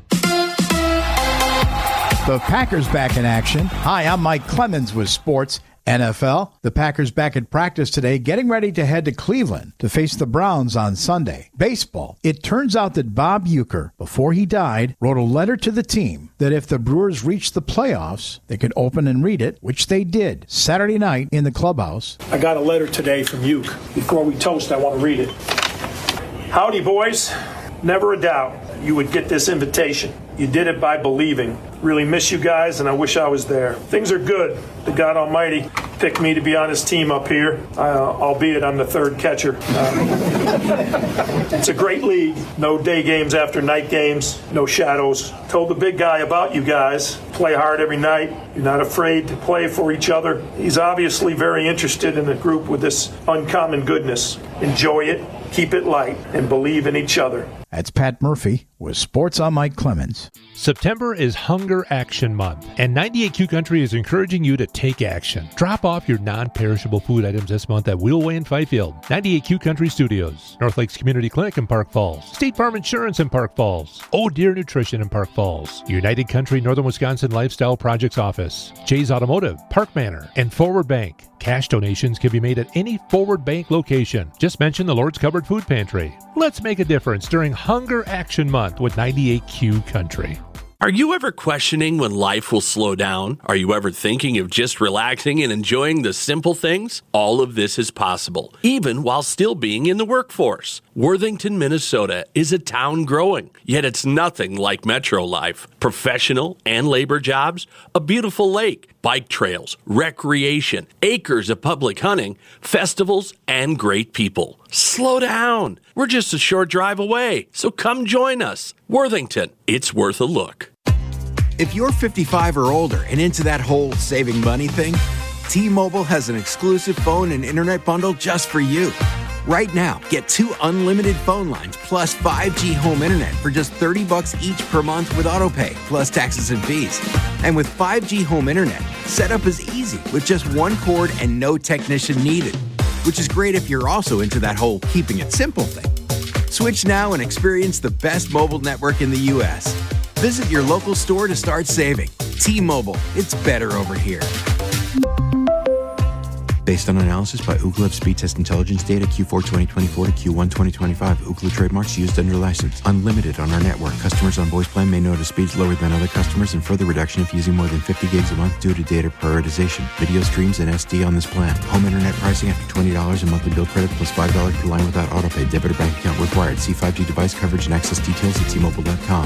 The Packers back in action. Hi, I'm Mike Clemens with Sports NFL. The Packers back at practice today, getting ready to head to Cleveland to face the Browns on Sunday. Baseball. It turns out that Bob Uecker, before he died, wrote a letter to the team that if the Brewers reached the playoffs, they could open and read it, which they did Saturday night in the clubhouse. I got a letter today from Ueck. Before we toast, I want to read it. Howdy, boys. Never a doubt you would get this invitation. You did it by believing. Really miss you guys, and I wish I was there. Things are good. The God Almighty picked me to be on his team up here, albeit I'm the third catcher. It's a great league. No day games after night games. No shadows. Told the big guy about you guys. Play hard every night. You're not afraid to play for each other. He's obviously very interested in the group with this uncommon goodness. Enjoy it, keep it light, and believe in each other. That's Pat Murphy with Sports. I'm Mike Clemens. September is Hunger Action Month, and 98Q Country is encouraging you to take action. Drop off your non-perishable food items this month at Wheelway in Fifield, 98Q Country Studios, North Lakes Community Clinic in Park Falls, State Farm Insurance in Park Falls, Oh Deer Nutrition in Park Falls, United Country Northern Wisconsin Lifestyle Projects Office, Jay's Automotive, Park Manor, and Forward Bank. Cash donations can be made at any Forward Bank location. Just mention the Lord's Cupboard Food Pantry. Let's make a difference during Hunger Action Month with 98Q Country. Are you ever questioning when life will slow down? Are you ever thinking of just relaxing and enjoying the simple things? All of this is possible, even while still being in the workforce. Worthington, Minnesota is a town growing, yet it's nothing like metro life. Professional and labor jobs, a beautiful lake, bike trails, recreation, acres of public hunting, festivals, and great people. Slow down. We're just a short drive away, so come join us. Worthington, it's worth a look. If you're 55 or older and into that whole saving money thing, T-Mobile has an exclusive phone and internet bundle just for you. Right now, get 2 unlimited phone lines plus 5G home internet for just $30 each per month with AutoPay, plus taxes and fees. And with 5G home internet, setup is easy with just one cord and no technician needed, which is great if you're also into that whole keeping it simple thing. Switch now and experience the best mobile network in the U.S. Visit your local store to start saving. T-Mobile, it's better over here. Based on analysis by Ookla of speed test intelligence data Q4 2024 to Q1 2025. Ookla trademarks used under license. Unlimited on our network. Customers on voice plan may notice speeds lower than other customers and further reduction if using more than 50 gigs a month due to data prioritization. Video streams and SD on this plan. Home internet pricing after $20 and monthly bill credit plus $5 per line without autopay. Debit or bank account required. See 5G device coverage and access details at T-Mobile.com.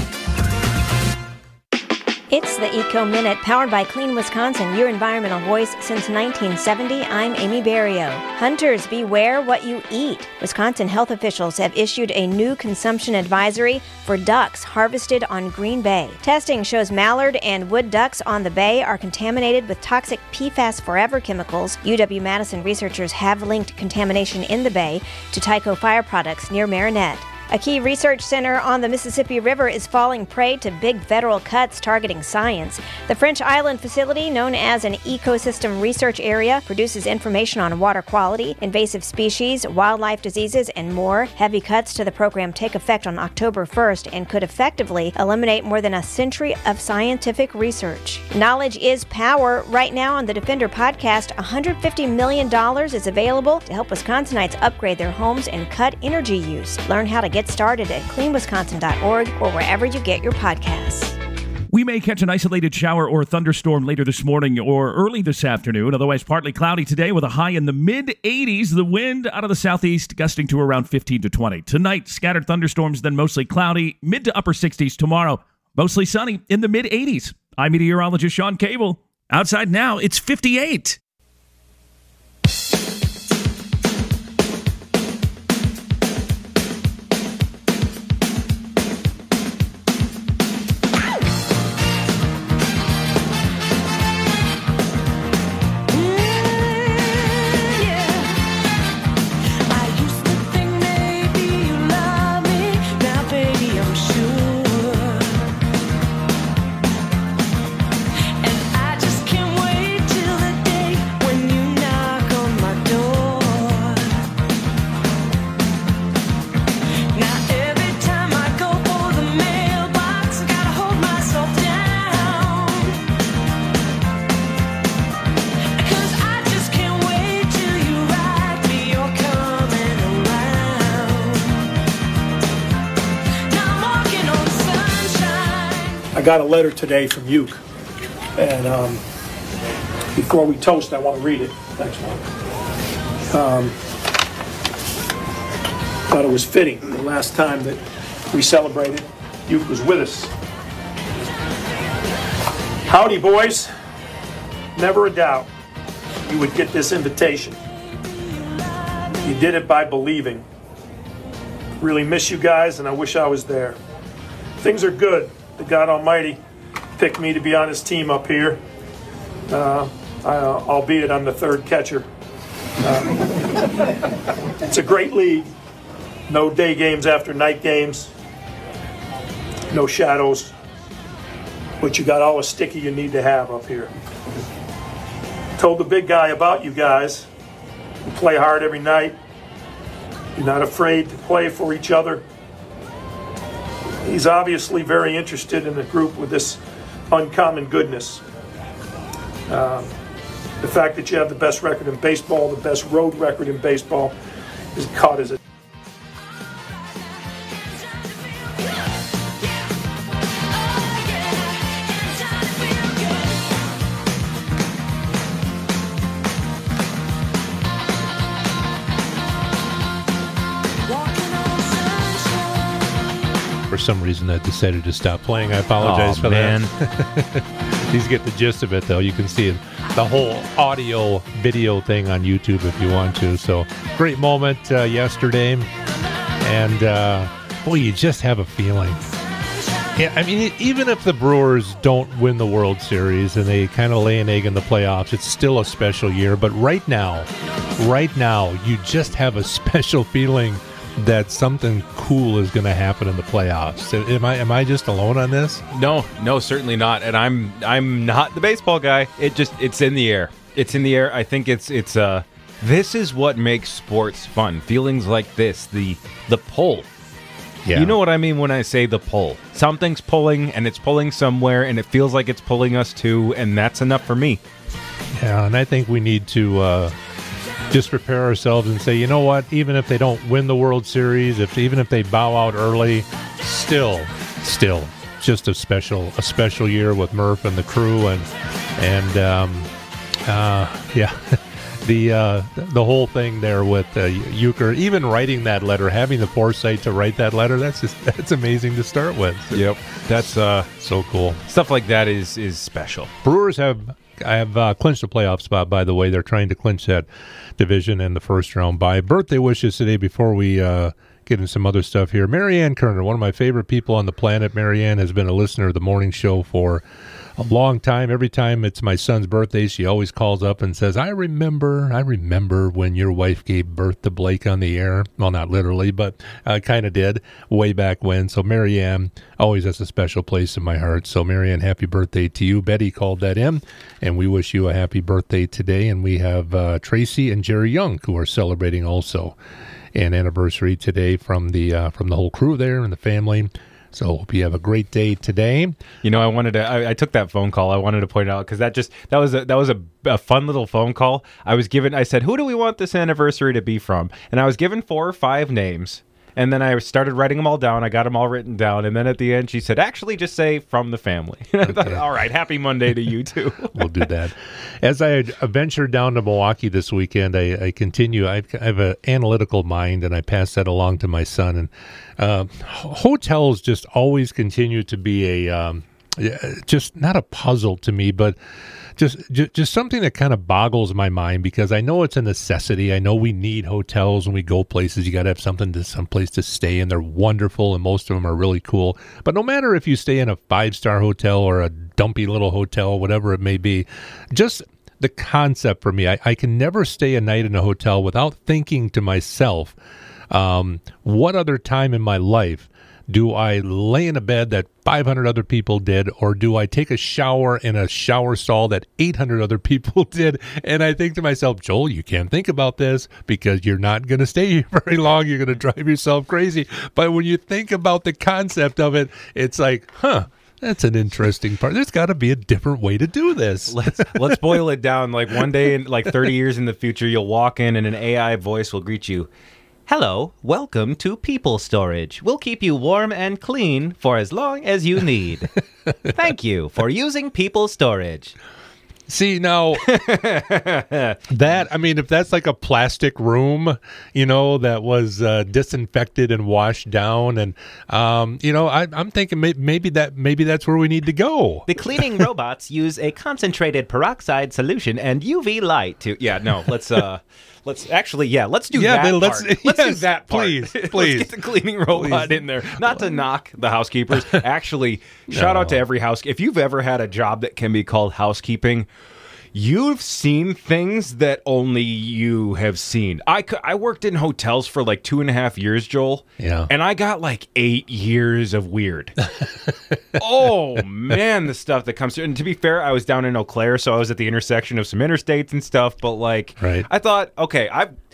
It's the Eco Minute, powered by Clean Wisconsin, your environmental voice since 1970. I'm Amy Barrio. Hunters, beware what you eat. Wisconsin health officials have issued a new consumption advisory for ducks harvested on Green Bay. Testing shows mallard and wood ducks on the bay are contaminated with toxic PFAS Forever chemicals. UW-Madison researchers have linked contamination in the bay to Tyco Fire products near Marinette. A key research center on the Mississippi River is falling prey to big federal cuts targeting science. The French Island facility, known as an ecosystem research area, produces information on water quality, invasive species, wildlife diseases, and more. Heavy cuts to the program take effect on October 1st and could effectively eliminate more than a century of scientific research. Knowledge is power. Right now on the Defender podcast, $150 million is available to help Wisconsinites upgrade their homes and cut energy use. Learn how to get started at cleanwisconsin.org or wherever you get your podcasts. We may catch an isolated shower or thunderstorm later this morning or early this afternoon. Otherwise, partly cloudy today with a high in the mid-80s. The wind out of the southeast gusting to around 15 to 20. Tonight, scattered thunderstorms, then mostly cloudy. Mid to upper 60s tomorrow. Mostly sunny in the mid-80s. I'm meteorologist Sean Cable. Outside now, it's 58. I got a letter today from Uke, and before we toast, I want to read it. Thanks, Mark. Thought it was fitting. The last time that we celebrated, Uke was with us. Howdy, boys. Never a doubt you would get this invitation. You did it by believing. Really miss you guys, and I wish I was there. Things are good. The God Almighty picked me to be on his team up here, albeit I'm the third catcher. It's a great league. No day games after night games. No shadows. But you got all the sticky you need to have up here. Told the big guy about you guys. You play hard every night. You're not afraid to play for each other. He's obviously very interested in the group with this uncommon goodness. The fact that you have the best record in baseball, the best road record in baseball, is caught as a For some reason, I decided to stop playing. I apologize for that. These get the gist of it, though. You can see the whole audio video thing on YouTube if you want to. So, great moment yesterday. And, boy, you just have a feeling. Yeah, I mean, even if the Brewers don't win the World Series and they kind of lay an egg in the playoffs, it's still a special year. But right now, you just have a special feeling that something cool is going to happen in the playoffs. Am I just alone on this? No, certainly not. And I'm not the baseball guy. It's in the air. It's in the air. I think it's this is what makes sports fun. Feelings like this, the pull. Yeah. You know what I mean when I say the pull. Something's pulling, and it's pulling somewhere, and it feels like it's pulling us too, and that's enough for me. Yeah, and I think we need to just prepare ourselves and say, you know what, even if they don't win the World Series, even if they bow out early, still just a special year with Murph and the crew and the whole thing there with Euchre, even writing that letter, having the foresight to write that letter, that's amazing to start with. Yep, that's so cool. Stuff like that is special. Brewers have clinched a playoff spot, by the way. They're trying to clinch that division in the first round bye. Birthday wishes today before we get into some other stuff here. Marianne Kerner, one of my favorite people on the planet. Marianne has been a listener of the morning show for a long time. Every time it's my son's birthday, she always calls up and says, I remember when your wife gave birth to Blake on the air. Well, not literally, but kind of did way back when. So Marianne always has a special place in my heart. So Marianne, happy birthday to you. Betty called that in, and we wish you a happy birthday today. And we have Tracy and Jerry Young, who are celebrating also an anniversary today from the whole crew there and the family. So hope you have a great day today. You know, I took that phone call. I wanted to point out because that was a fun little phone call. I said, who do we want this anniversary to be from? And I was given 4 or 5 names. And then I started writing them all down. I got them all written down. And then at the end, she said, actually, just say from the family. And I thought, all right, happy Monday to you, too. We'll do that. As I ventured down to Milwaukee this weekend, I continue. I have an analytical mind, and I pass that along to my son. And hotels just always continue to be just not a puzzle to me, but just something that kind of boggles my mind, because I know it's a necessity. I know we need hotels when we go places. You got to have someplace to stay, and they're wonderful, and most of them are really cool. But no matter if you stay in a 5-star hotel or a dumpy little hotel, whatever it may be, just the concept for me, I can never stay a night in a hotel without thinking to myself, what other time in my life do I lay in a bed that 500 other people did, or do I take a shower in a shower stall that 800 other people did? And I think to myself, Joel, you can't think about this because you're not going to stay here very long. You're going to drive yourself crazy. But when you think about the concept of it, it's like, that's an interesting part. There's got to be a different way to do this. Let's boil it down. Like one day in like 30 years in the future, you'll walk in and an AI voice will greet you. Hello, welcome to People Storage. We'll keep you warm and clean for as long as you need. Thank you for using People Storage. See, now, if that's like a plastic room, that was disinfected and washed down, and, I'm thinking maybe that's where we need to go. The cleaning robots use a concentrated peroxide solution and UV light to... Yeah, no, let's do that part. Let's do that part. Please. Let's get the cleaning robot in there. Not to knock the housekeepers. Actually, shout out to every housekeeper. If you've ever had a job that can be called housekeeping, you've seen things that only you have seen. I worked in hotels for like 2.5 years, Joel. Yeah. And I got like 8 years of weird. Oh, man, the stuff that comes through. And to be fair, I was down in Eau Claire, so I was at the intersection of some interstates and stuff. But like, right. I thought, okay,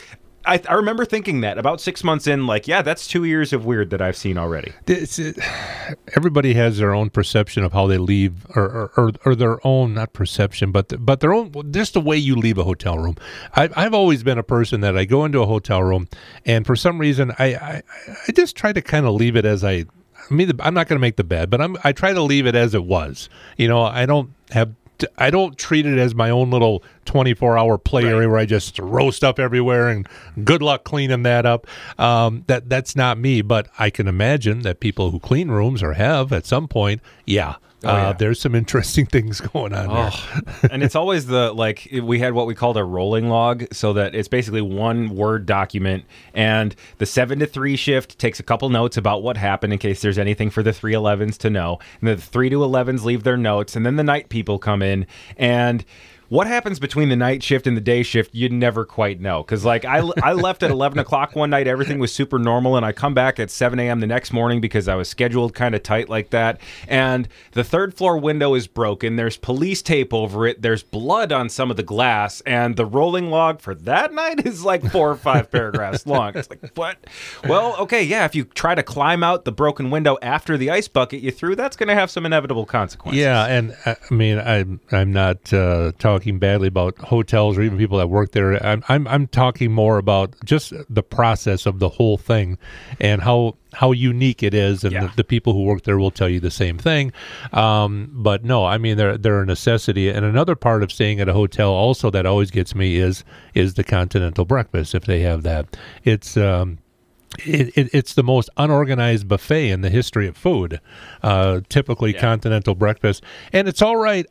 I remember thinking that about 6 months in, like, yeah, that's 2 years of weird that I've seen already. Everybody has their own perception of how they leave, or their own, not perception, but their own, just the way you leave a hotel room. I've always been a person that I go into a hotel room, and for some reason, I just try to kind of leave it as I'm not going to make the bed, but I try to leave it as it was. You know, I don't treat it as my own little 24-hour play area where I just throw stuff everywhere and good luck cleaning that up. That's not me, but I can imagine that people who clean rooms or have at some point, there's some interesting things going on there. And it's always we had what we called a rolling log, so that it's basically one Word document, and the 7 to 3 shift takes a couple notes about what happened in case there's anything for the 311s to know. And the 3 to 11s leave their notes, and then the night people come in, and what happens between the night shift and the day shift, you never quite know. Because, I left at 11 o'clock one night. Everything was super normal. And I come back at 7 a.m. the next morning because I was scheduled kind of tight like that. And the 3rd floor window is broken. There's police tape over it. There's blood on some of the glass. And the rolling log for that night is 4 or 5 paragraphs long. It's like, what? Well, okay, yeah, if you try to climb out the broken window after the ice bucket you threw, that's going to have some inevitable consequences. Yeah, and I'm not talking badly about hotels or even people that work there. I'm talking more about just the process of the whole thing and how unique it is, and the people who work there will tell you the same thing. But no, they're a necessity. And another part of staying at a hotel also that always gets me is the continental breakfast, if they have that. It's it's the most unorganized buffet in the history of food. Typically continental breakfast, and it's all right.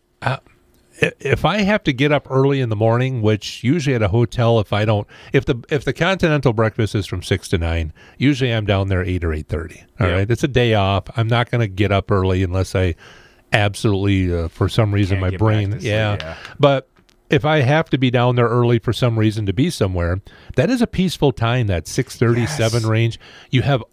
If I have to get up early in the morning, which usually at a hotel, if the continental breakfast is from 6 to 9, usually I'm down there 8 or 8:30. All right, it's a day off. I'm not going to get up early unless I absolutely, for some reason, my brain, But if I have to be down there early for some reason to be somewhere, that is a peaceful time, that 6:30, 7 range. You have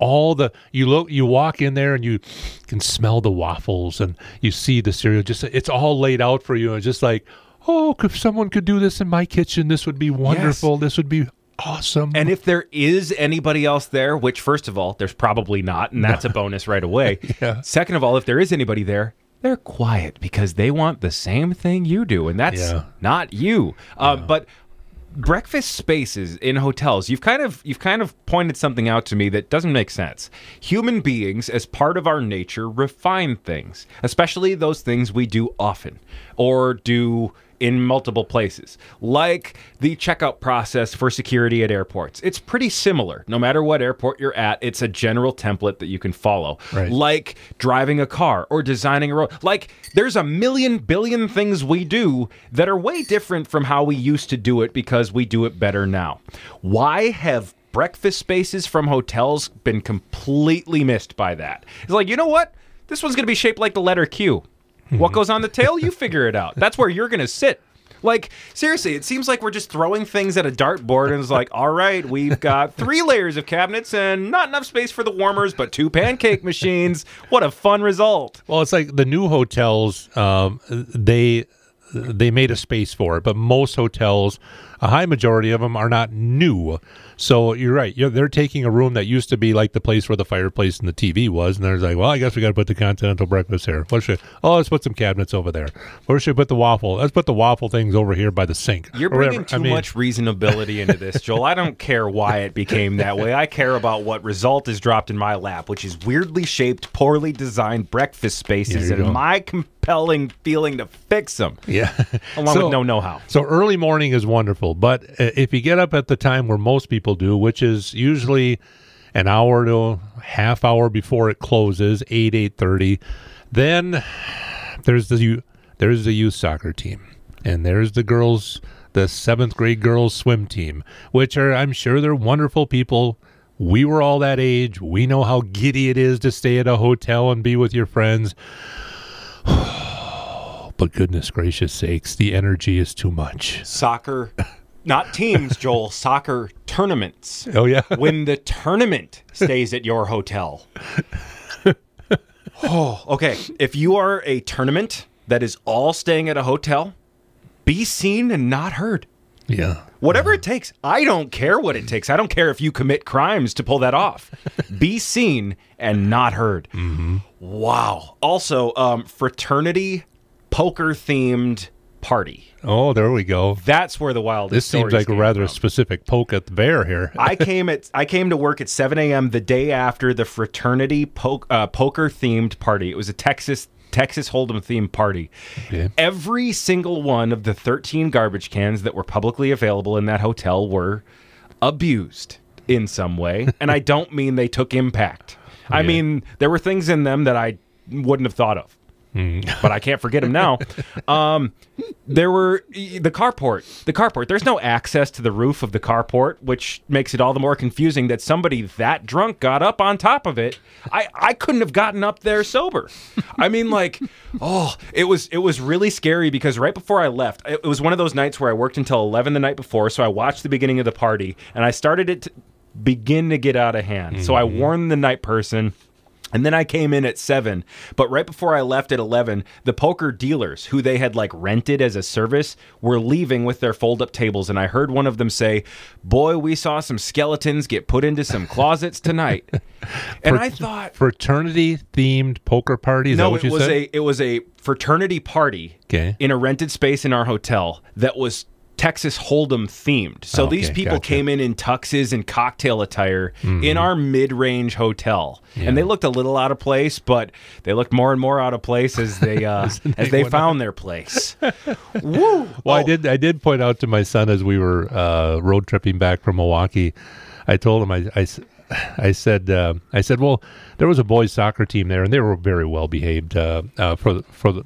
you walk in there and you can smell the waffles and you see the cereal. It's all laid out for you. And just like, if someone could do this in my kitchen, this would be wonderful. This would be awesome. And if there is anybody else there, which first of all, there's probably not, and that's a bonus right away. Second of all, if there is anybody there, they're quiet because they want the same thing you do, and that's not you. But breakfast spaces in hotels, you've kind of pointed something out to me that doesn't make sense. Human beings, as part of our nature, refine things, especially those things we do often or do in multiple places, like the checkout process for security at airports. It's pretty similar. No matter what airport you're at, it's a general template that you can follow. Right. Like driving a car or designing a road. Like there's a million billion things we do that are way different from how we used to do it because we do it better now. Why have breakfast spaces from hotels been completely missed by that? It's like, you know what? This one's going to be shaped like the letter Q. What goes on the tail? You figure it out. That's where you're going to sit. Like, seriously, it seems like we're just throwing things at a dartboard and it's like, all right, we've got 3 layers of cabinets and not enough space for the warmers, but 2 pancake machines. What a fun result. Well, it's like the new hotels, they made a space for it, but most hotels, a high majority of them, are not new. So you're right. They're taking a room that used to be like the place where the fireplace and the TV was, and they're like, well, I guess we got to put the continental breakfast here. Let's put some cabinets over there. Where should we put the waffle? Let's put the waffle things over here by the sink. You're bringing too much reasonability into this, Joel. I don't care why it became that way. I care about what result is dropped in my lap, which is weirdly shaped, poorly designed breakfast spaces, and my compelling feeling to fix them. Yeah. Along with no know-how. So early morning is wonderful, but if you get up at the time where most people do, which is usually an hour to a half hour before it closes, 8:30, then there's the youth soccer team, and there's the 7th grade girls swim team, which are, I'm sure they're wonderful people. We were all that age. We know how giddy it is to stay at a hotel and be with your friends. But goodness gracious sakes, the energy is too much. Soccer, not teams, Joel, soccer tournaments. Oh, yeah. When the tournament stays at your hotel. Okay. If you are a tournament that is all staying at a hotel, be seen and not heard. Yeah. Whatever it takes. I don't care what it takes. I don't care if you commit crimes to pull that off. Be seen and not heard. Mm-hmm. Wow. Also, fraternity poker-themed party. Oh, there we go. That's where the wildest This seems stories like a came rather from. specific poke at the bear here. I came to work at 7 a.m. the day after the fraternity poker-themed party. It was a Texas Hold'em themed party. Yeah. Every single one of the 13 garbage cans that were publicly available in that hotel were abused in some way. And I don't mean they took impact. I mean, there were things in them that I wouldn't have thought of. But I can't forget them now. There were the carport. There's no access to the roof of the carport, which makes it all the more confusing that somebody that drunk got up on top of it. I couldn't have gotten up there sober. I mean, it was really scary because right before I left, it was one of those nights where I worked until 11 the night before, so I watched the beginning of the party, and I started it to begin to get out of hand. Mm-hmm. So I warned the night person. And then I came in at 7, but right before I left at 11, the poker dealers, who they had rented as a service, were leaving with their fold-up tables, and I heard one of them say, "Boy, we saw some skeletons get put into some closets tonight." And I thought, fraternity-themed poker party? Is that what you said? It was a fraternity party in a rented space in our hotel that was Texas Hold'em themed. So these people came in tuxes and cocktail attire in our mid-range hotel. Yeah. And they looked a little out of place, but they looked more and more out of place as they found their place. Woo! Well, I did point out to my son as we were road tripping back from Milwaukee, I told him, I said, well, there was a boys soccer team there, and they were very well behaved. Very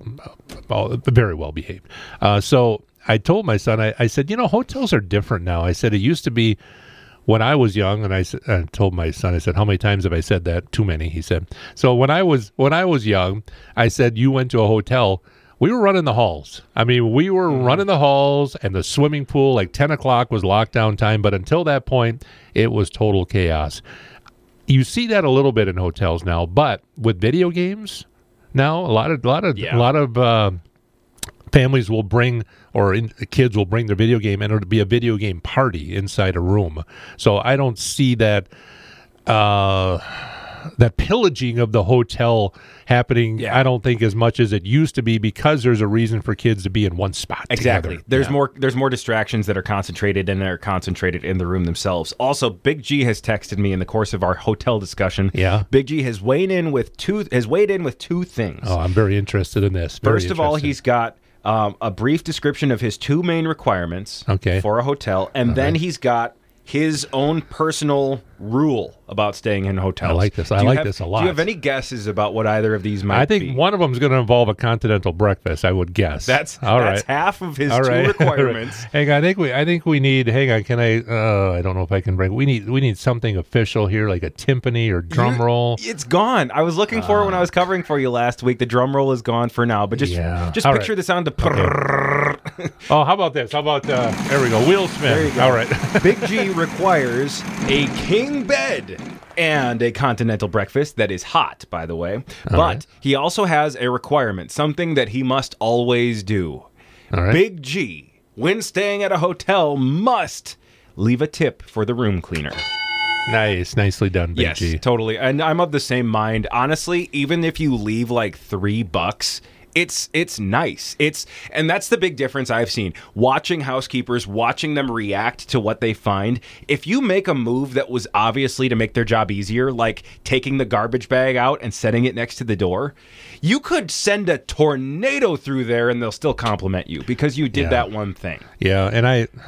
well behaved. So I told my son, I said, hotels are different now. I said, it used to be when I was young, and I told my son, I said, how many times have I said that? Too many, he said. So when I was young, I said, you went to a hotel, we were running the halls. I mean, we were running the halls, and the swimming pool, 10 o'clock was lockdown time, but until that point, it was total chaos. You see that a little bit in hotels now, but with video games now, a lot of families will bring, kids will bring their video game, and it'll be a video game party inside a room. So I don't see that pillaging of the hotel happening. Yeah. I don't think as much as it used to be, because there's a reason for kids to be in one spot. Exactly. Together. There's more distractions that are concentrated in the room themselves. Also, Big G has texted me in the course of our hotel discussion. Yeah. Big G has weighed in with two things. Oh, I'm very interested in this. First of all, he's got a brief description of his 2 main requirements for a hotel, and then he's got his own personal rule about staying in hotels. I like this. I like this a lot. Do you have any guesses about what either of these might be? I think one of them is going to involve a continental breakfast, I would guess. That's half of his 2 requirements. Hang on, I think we need. Hang on, can I don't know if I can bring. We need something official here, like a timpani or drum roll. It's gone. I was looking for it when I was covering for you last week. The drum roll is gone for now, but just picture the sound of. Oh, how about this? How about there we go, Will Smith. There you go. All right. Big G requires a king bed and a continental breakfast that is hot, by the way. But he also has a requirement, something that he must always do. Big G, when staying at a hotel, must leave a tip for the room cleaner. Nice. Nicely done, Big G. Yes, totally. And I'm of the same mind. Honestly, even if you leave $3, it's nice. And that's the big difference I've seen. Watching housekeepers, watching them react to what they find. If you make a move that was obviously to make their job easier, like taking the garbage bag out and setting it next to the door, you could send a tornado through there and they'll still compliment you because you did that one thing. Yeah, and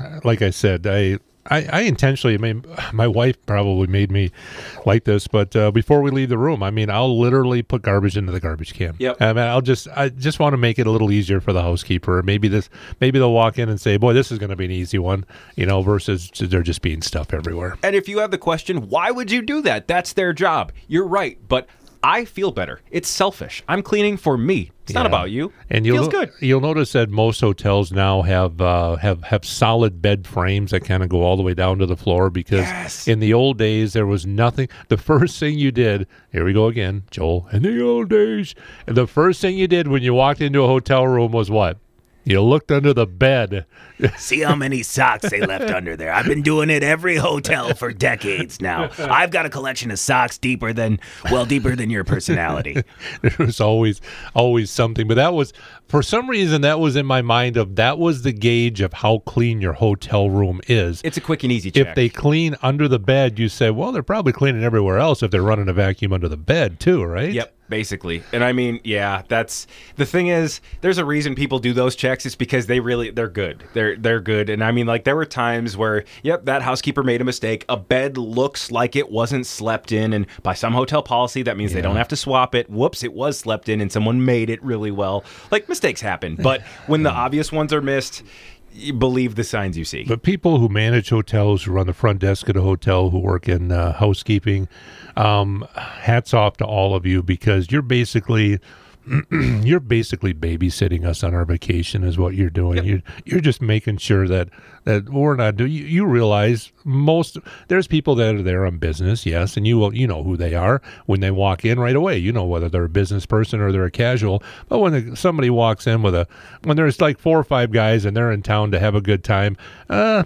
I intentionally, my wife probably made me like this, but before we leave the room, I'll literally put garbage into the garbage can. Yep. I just want to make it a little easier for the housekeeper. Maybe they'll walk in and say, boy, this is going to be an easy one, versus there just being stuff everywhere. And if you have the question, why would you do that? That's their job. You're right, but I feel better. It's selfish. I'm cleaning for me. It's not about you. And feels good. You'll notice that most hotels now have solid bed frames that kind of go all the way down to the floor, because in the old days there was nothing. The first thing you did, here we go again, Joel, in the old days, the first thing you did when you walked into a hotel room was what? You looked under the bed. See how many socks they left under there. I've been doing it every hotel for decades now. I've got a collection of socks deeper than your personality. There was always something. But that was, for some reason, that was in my mind of that was the gauge of how clean your hotel room is. It's a quick and easy check. If they clean under the bed, you say, well, they're probably cleaning everywhere else if they're running a vacuum under the bed too, right? Yep. Basically. And I mean, yeah, that's the thing is there's a reason people do those checks. It's because they're good. They're good. And I mean, like, there were times where, yep, that housekeeper made a mistake. A bed looks like it wasn't slept in. And by some hotel policy, that means they don't have to swap it. Whoops, it was slept in and someone made it really well. Like, mistakes happen. But when the obvious ones are missed, you believe the signs you see. But people who manage hotels, who run the front desk at a hotel, who work in housekeeping, hats off to all of you, because you're basically babysitting us on our vacation is what you're doing. Yep. You're just making sure that we're not doing. You realize there's people that are there on business, yes, and you know who they are when they walk in right away. You know whether they're a business person or they're a casual. But when somebody walks in when there's like 4 or 5 guys and they're in town to have a good time, now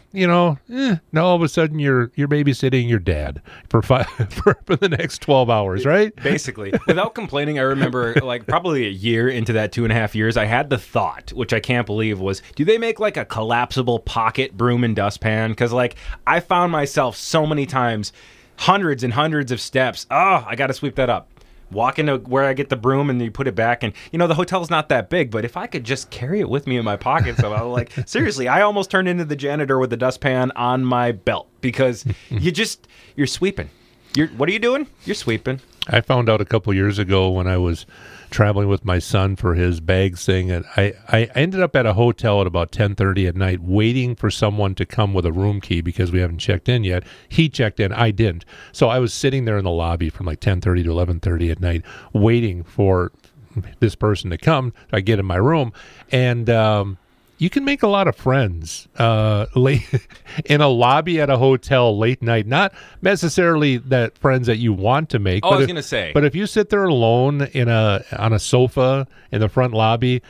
all of a sudden you're babysitting your dad for the next 12 hours, right? Basically, without complaining, I remember like probably a year into that 2.5 years, I had the thought, which I can't believe, was, do they make like a collapsible pocket broom and dustpan? Because like I found myself so many times, hundreds and hundreds of steps. Oh, I got to sweep that up. Walk into where I get the broom and you put it back. And, the hotel's not that big, but if I could just carry it with me in my pocket. So I was like, seriously, I almost turned into the janitor with the dustpan on my belt because you're sweeping. What are you doing? You're sweeping. I found out a couple years ago when I was traveling with my son for his bags thing, and I ended up at a hotel at about 10:30 at night waiting for someone to come with a room key because we haven't checked in yet. He checked in, I didn't. So I was sitting there in the lobby from like 10:30 to 11:30 at night waiting for this person to come. I get in my room, and you can make a lot of friends late in a lobby at a hotel late night. Not necessarily that friends that you want to make. I was going to say. But if you sit there alone on a sofa in the front lobby,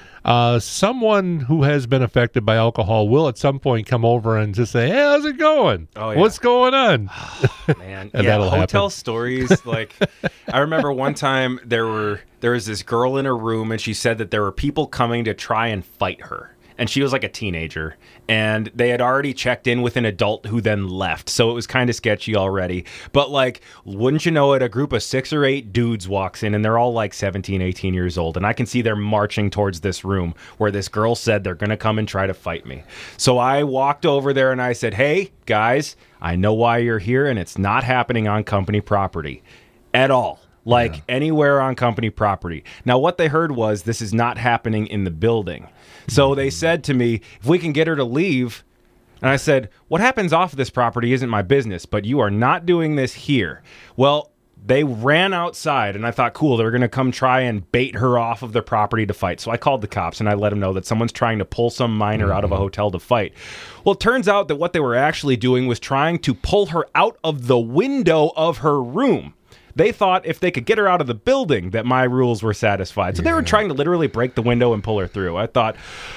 someone who has been affected by alcohol will at some point come over and just say, "Hey, how's it going? Oh, yeah. What's going on?" Man, and yeah, that'll hotel happen. stories. Like, I remember one time there was this girl in her room, and she said that there were people coming to try and fight her. And she was like a teenager, and they had already checked in with an adult who then left. So it was kind of sketchy already. But like, wouldn't you know it, a group of 6 or 8 dudes walks in, and they're all like 17, 18 years old. And I can see they're marching towards this room where this girl said they're going to come and try to fight me. So I walked over there and I said, "Hey, guys, I know why you're here, and it's not happening on company property at all. Like anywhere on company property." Now, what they heard was this is not happening in the building. So they said to me, if we can get her to leave. And I said, what happens off of this property isn't my business, but you are not doing this here. Well, they ran outside, and I thought, cool, they're going to come try and bait her off of their property to fight. So I called the cops, and I let them know that someone's trying to pull some minor out of a hotel to fight. Well, it turns out that what they were actually doing was trying to pull her out of the window of her room. They thought if they could get her out of the building that my rules were satisfied. So they were trying to literally break the window and pull her through. I thought,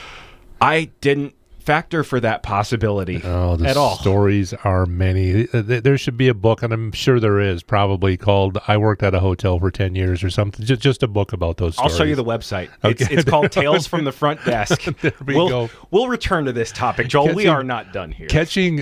I didn't factor for that possibility at all. Stories are many. There should be a book, and I'm sure there is, probably called "I Worked at a Hotel for 10 Years" or something. Just a book about those stories. I'll show you the website. Okay. It's called Tales from the Front Desk. There we go. We'll return to this topic, Joel. We are not done here.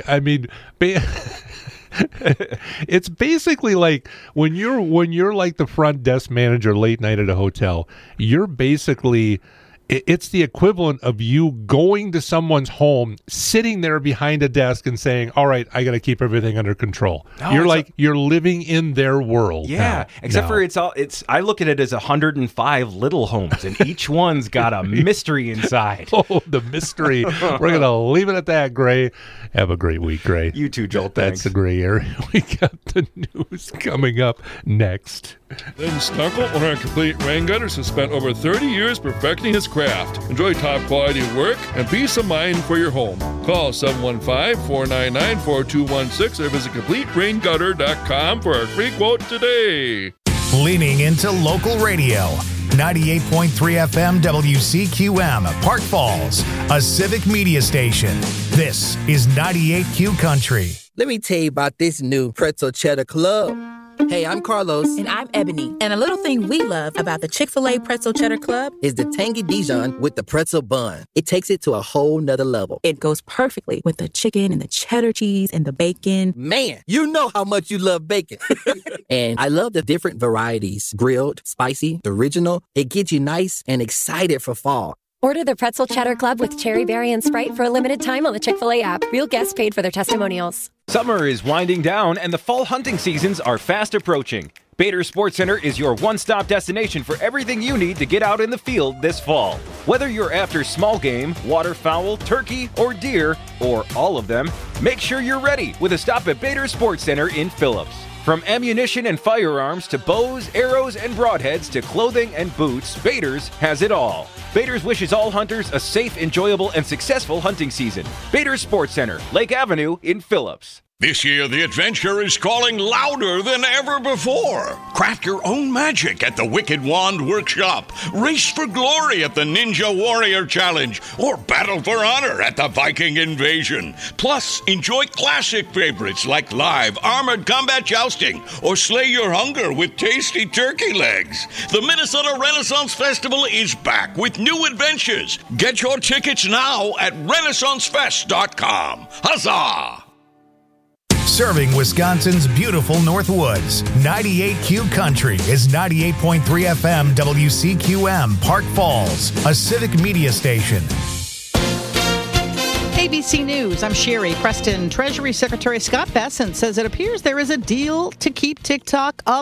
It's basically like when you're like the front desk manager late night at a hotel, you're basically, it's the equivalent of you going to someone's home, sitting there behind a desk and saying, "All right, I got to keep everything under control." You're living in their world. Yeah, except for I look at it as 105 little homes, and each one's got a mystery inside. Oh, the mystery. We're going to leave it at that, Gray. Have a great week, Gray. You too, Joel. Thanks. That's the gray area. We got the news coming up next. Lynn Stunkel, owner of Complete Rain Gutters, has spent over 30 years perfecting his craft. Enjoy top quality work and peace of mind for your home. Call 715-499-4216 or visit CompleteRainGutter.com for a free quote today. Leaning into local radio. 98.3 FM WCQM, Park Falls, a civic media station. This is 98Q Country. Let me tell you about this new Pretzel Cheddar Club. Hey, I'm Carlos. And I'm Ebony. And a little thing we love about the Chick-fil-A Pretzel Cheddar Club is the tangy Dijon with the pretzel bun. It takes it to a whole nother level. It goes perfectly with the chicken and the cheddar cheese and the bacon. Man, you know how much you love bacon. And I love the different varieties. Grilled, spicy, original. It gets you nice and excited for fall. Order the Pretzel Cheddar Club with cherry berry and Sprite for a limited time on the Chick-fil-A app. Real guests paid for their testimonials. Summer is winding down and the fall hunting seasons are fast approaching. Bader Sports Center is your one-stop destination for everything you need to get out in the field this fall. Whether you're after small game, waterfowl, turkey, or deer, or all of them, make sure you're ready with a stop at Bader Sports Center in Phillips. From ammunition and firearms to bows, arrows, and broadheads to clothing and boots, Bader's has it all. Bader's wishes all hunters a safe, enjoyable, and successful hunting season. Bader's Sports Center, Lake Avenue in Phillips. This year, the adventure is calling louder than ever before. Craft your own magic at the Wicked Wand Workshop. Race for glory at the Ninja Warrior Challenge. Or battle for honor at the Viking Invasion. Plus, enjoy classic favorites like live armored combat jousting. Or slay your hunger with tasty turkey legs. The Minnesota Renaissance Festival is back with new adventures. Get your tickets now at RenaissanceFest.com. Huzzah! Serving Wisconsin's beautiful Northwoods, 98Q Country is 98.3 FM WCQM, Park Falls, a civic media station. ABC News, I'm Sherry Preston. Treasury Secretary Scott Bessent says it appears there is a deal to keep TikTok up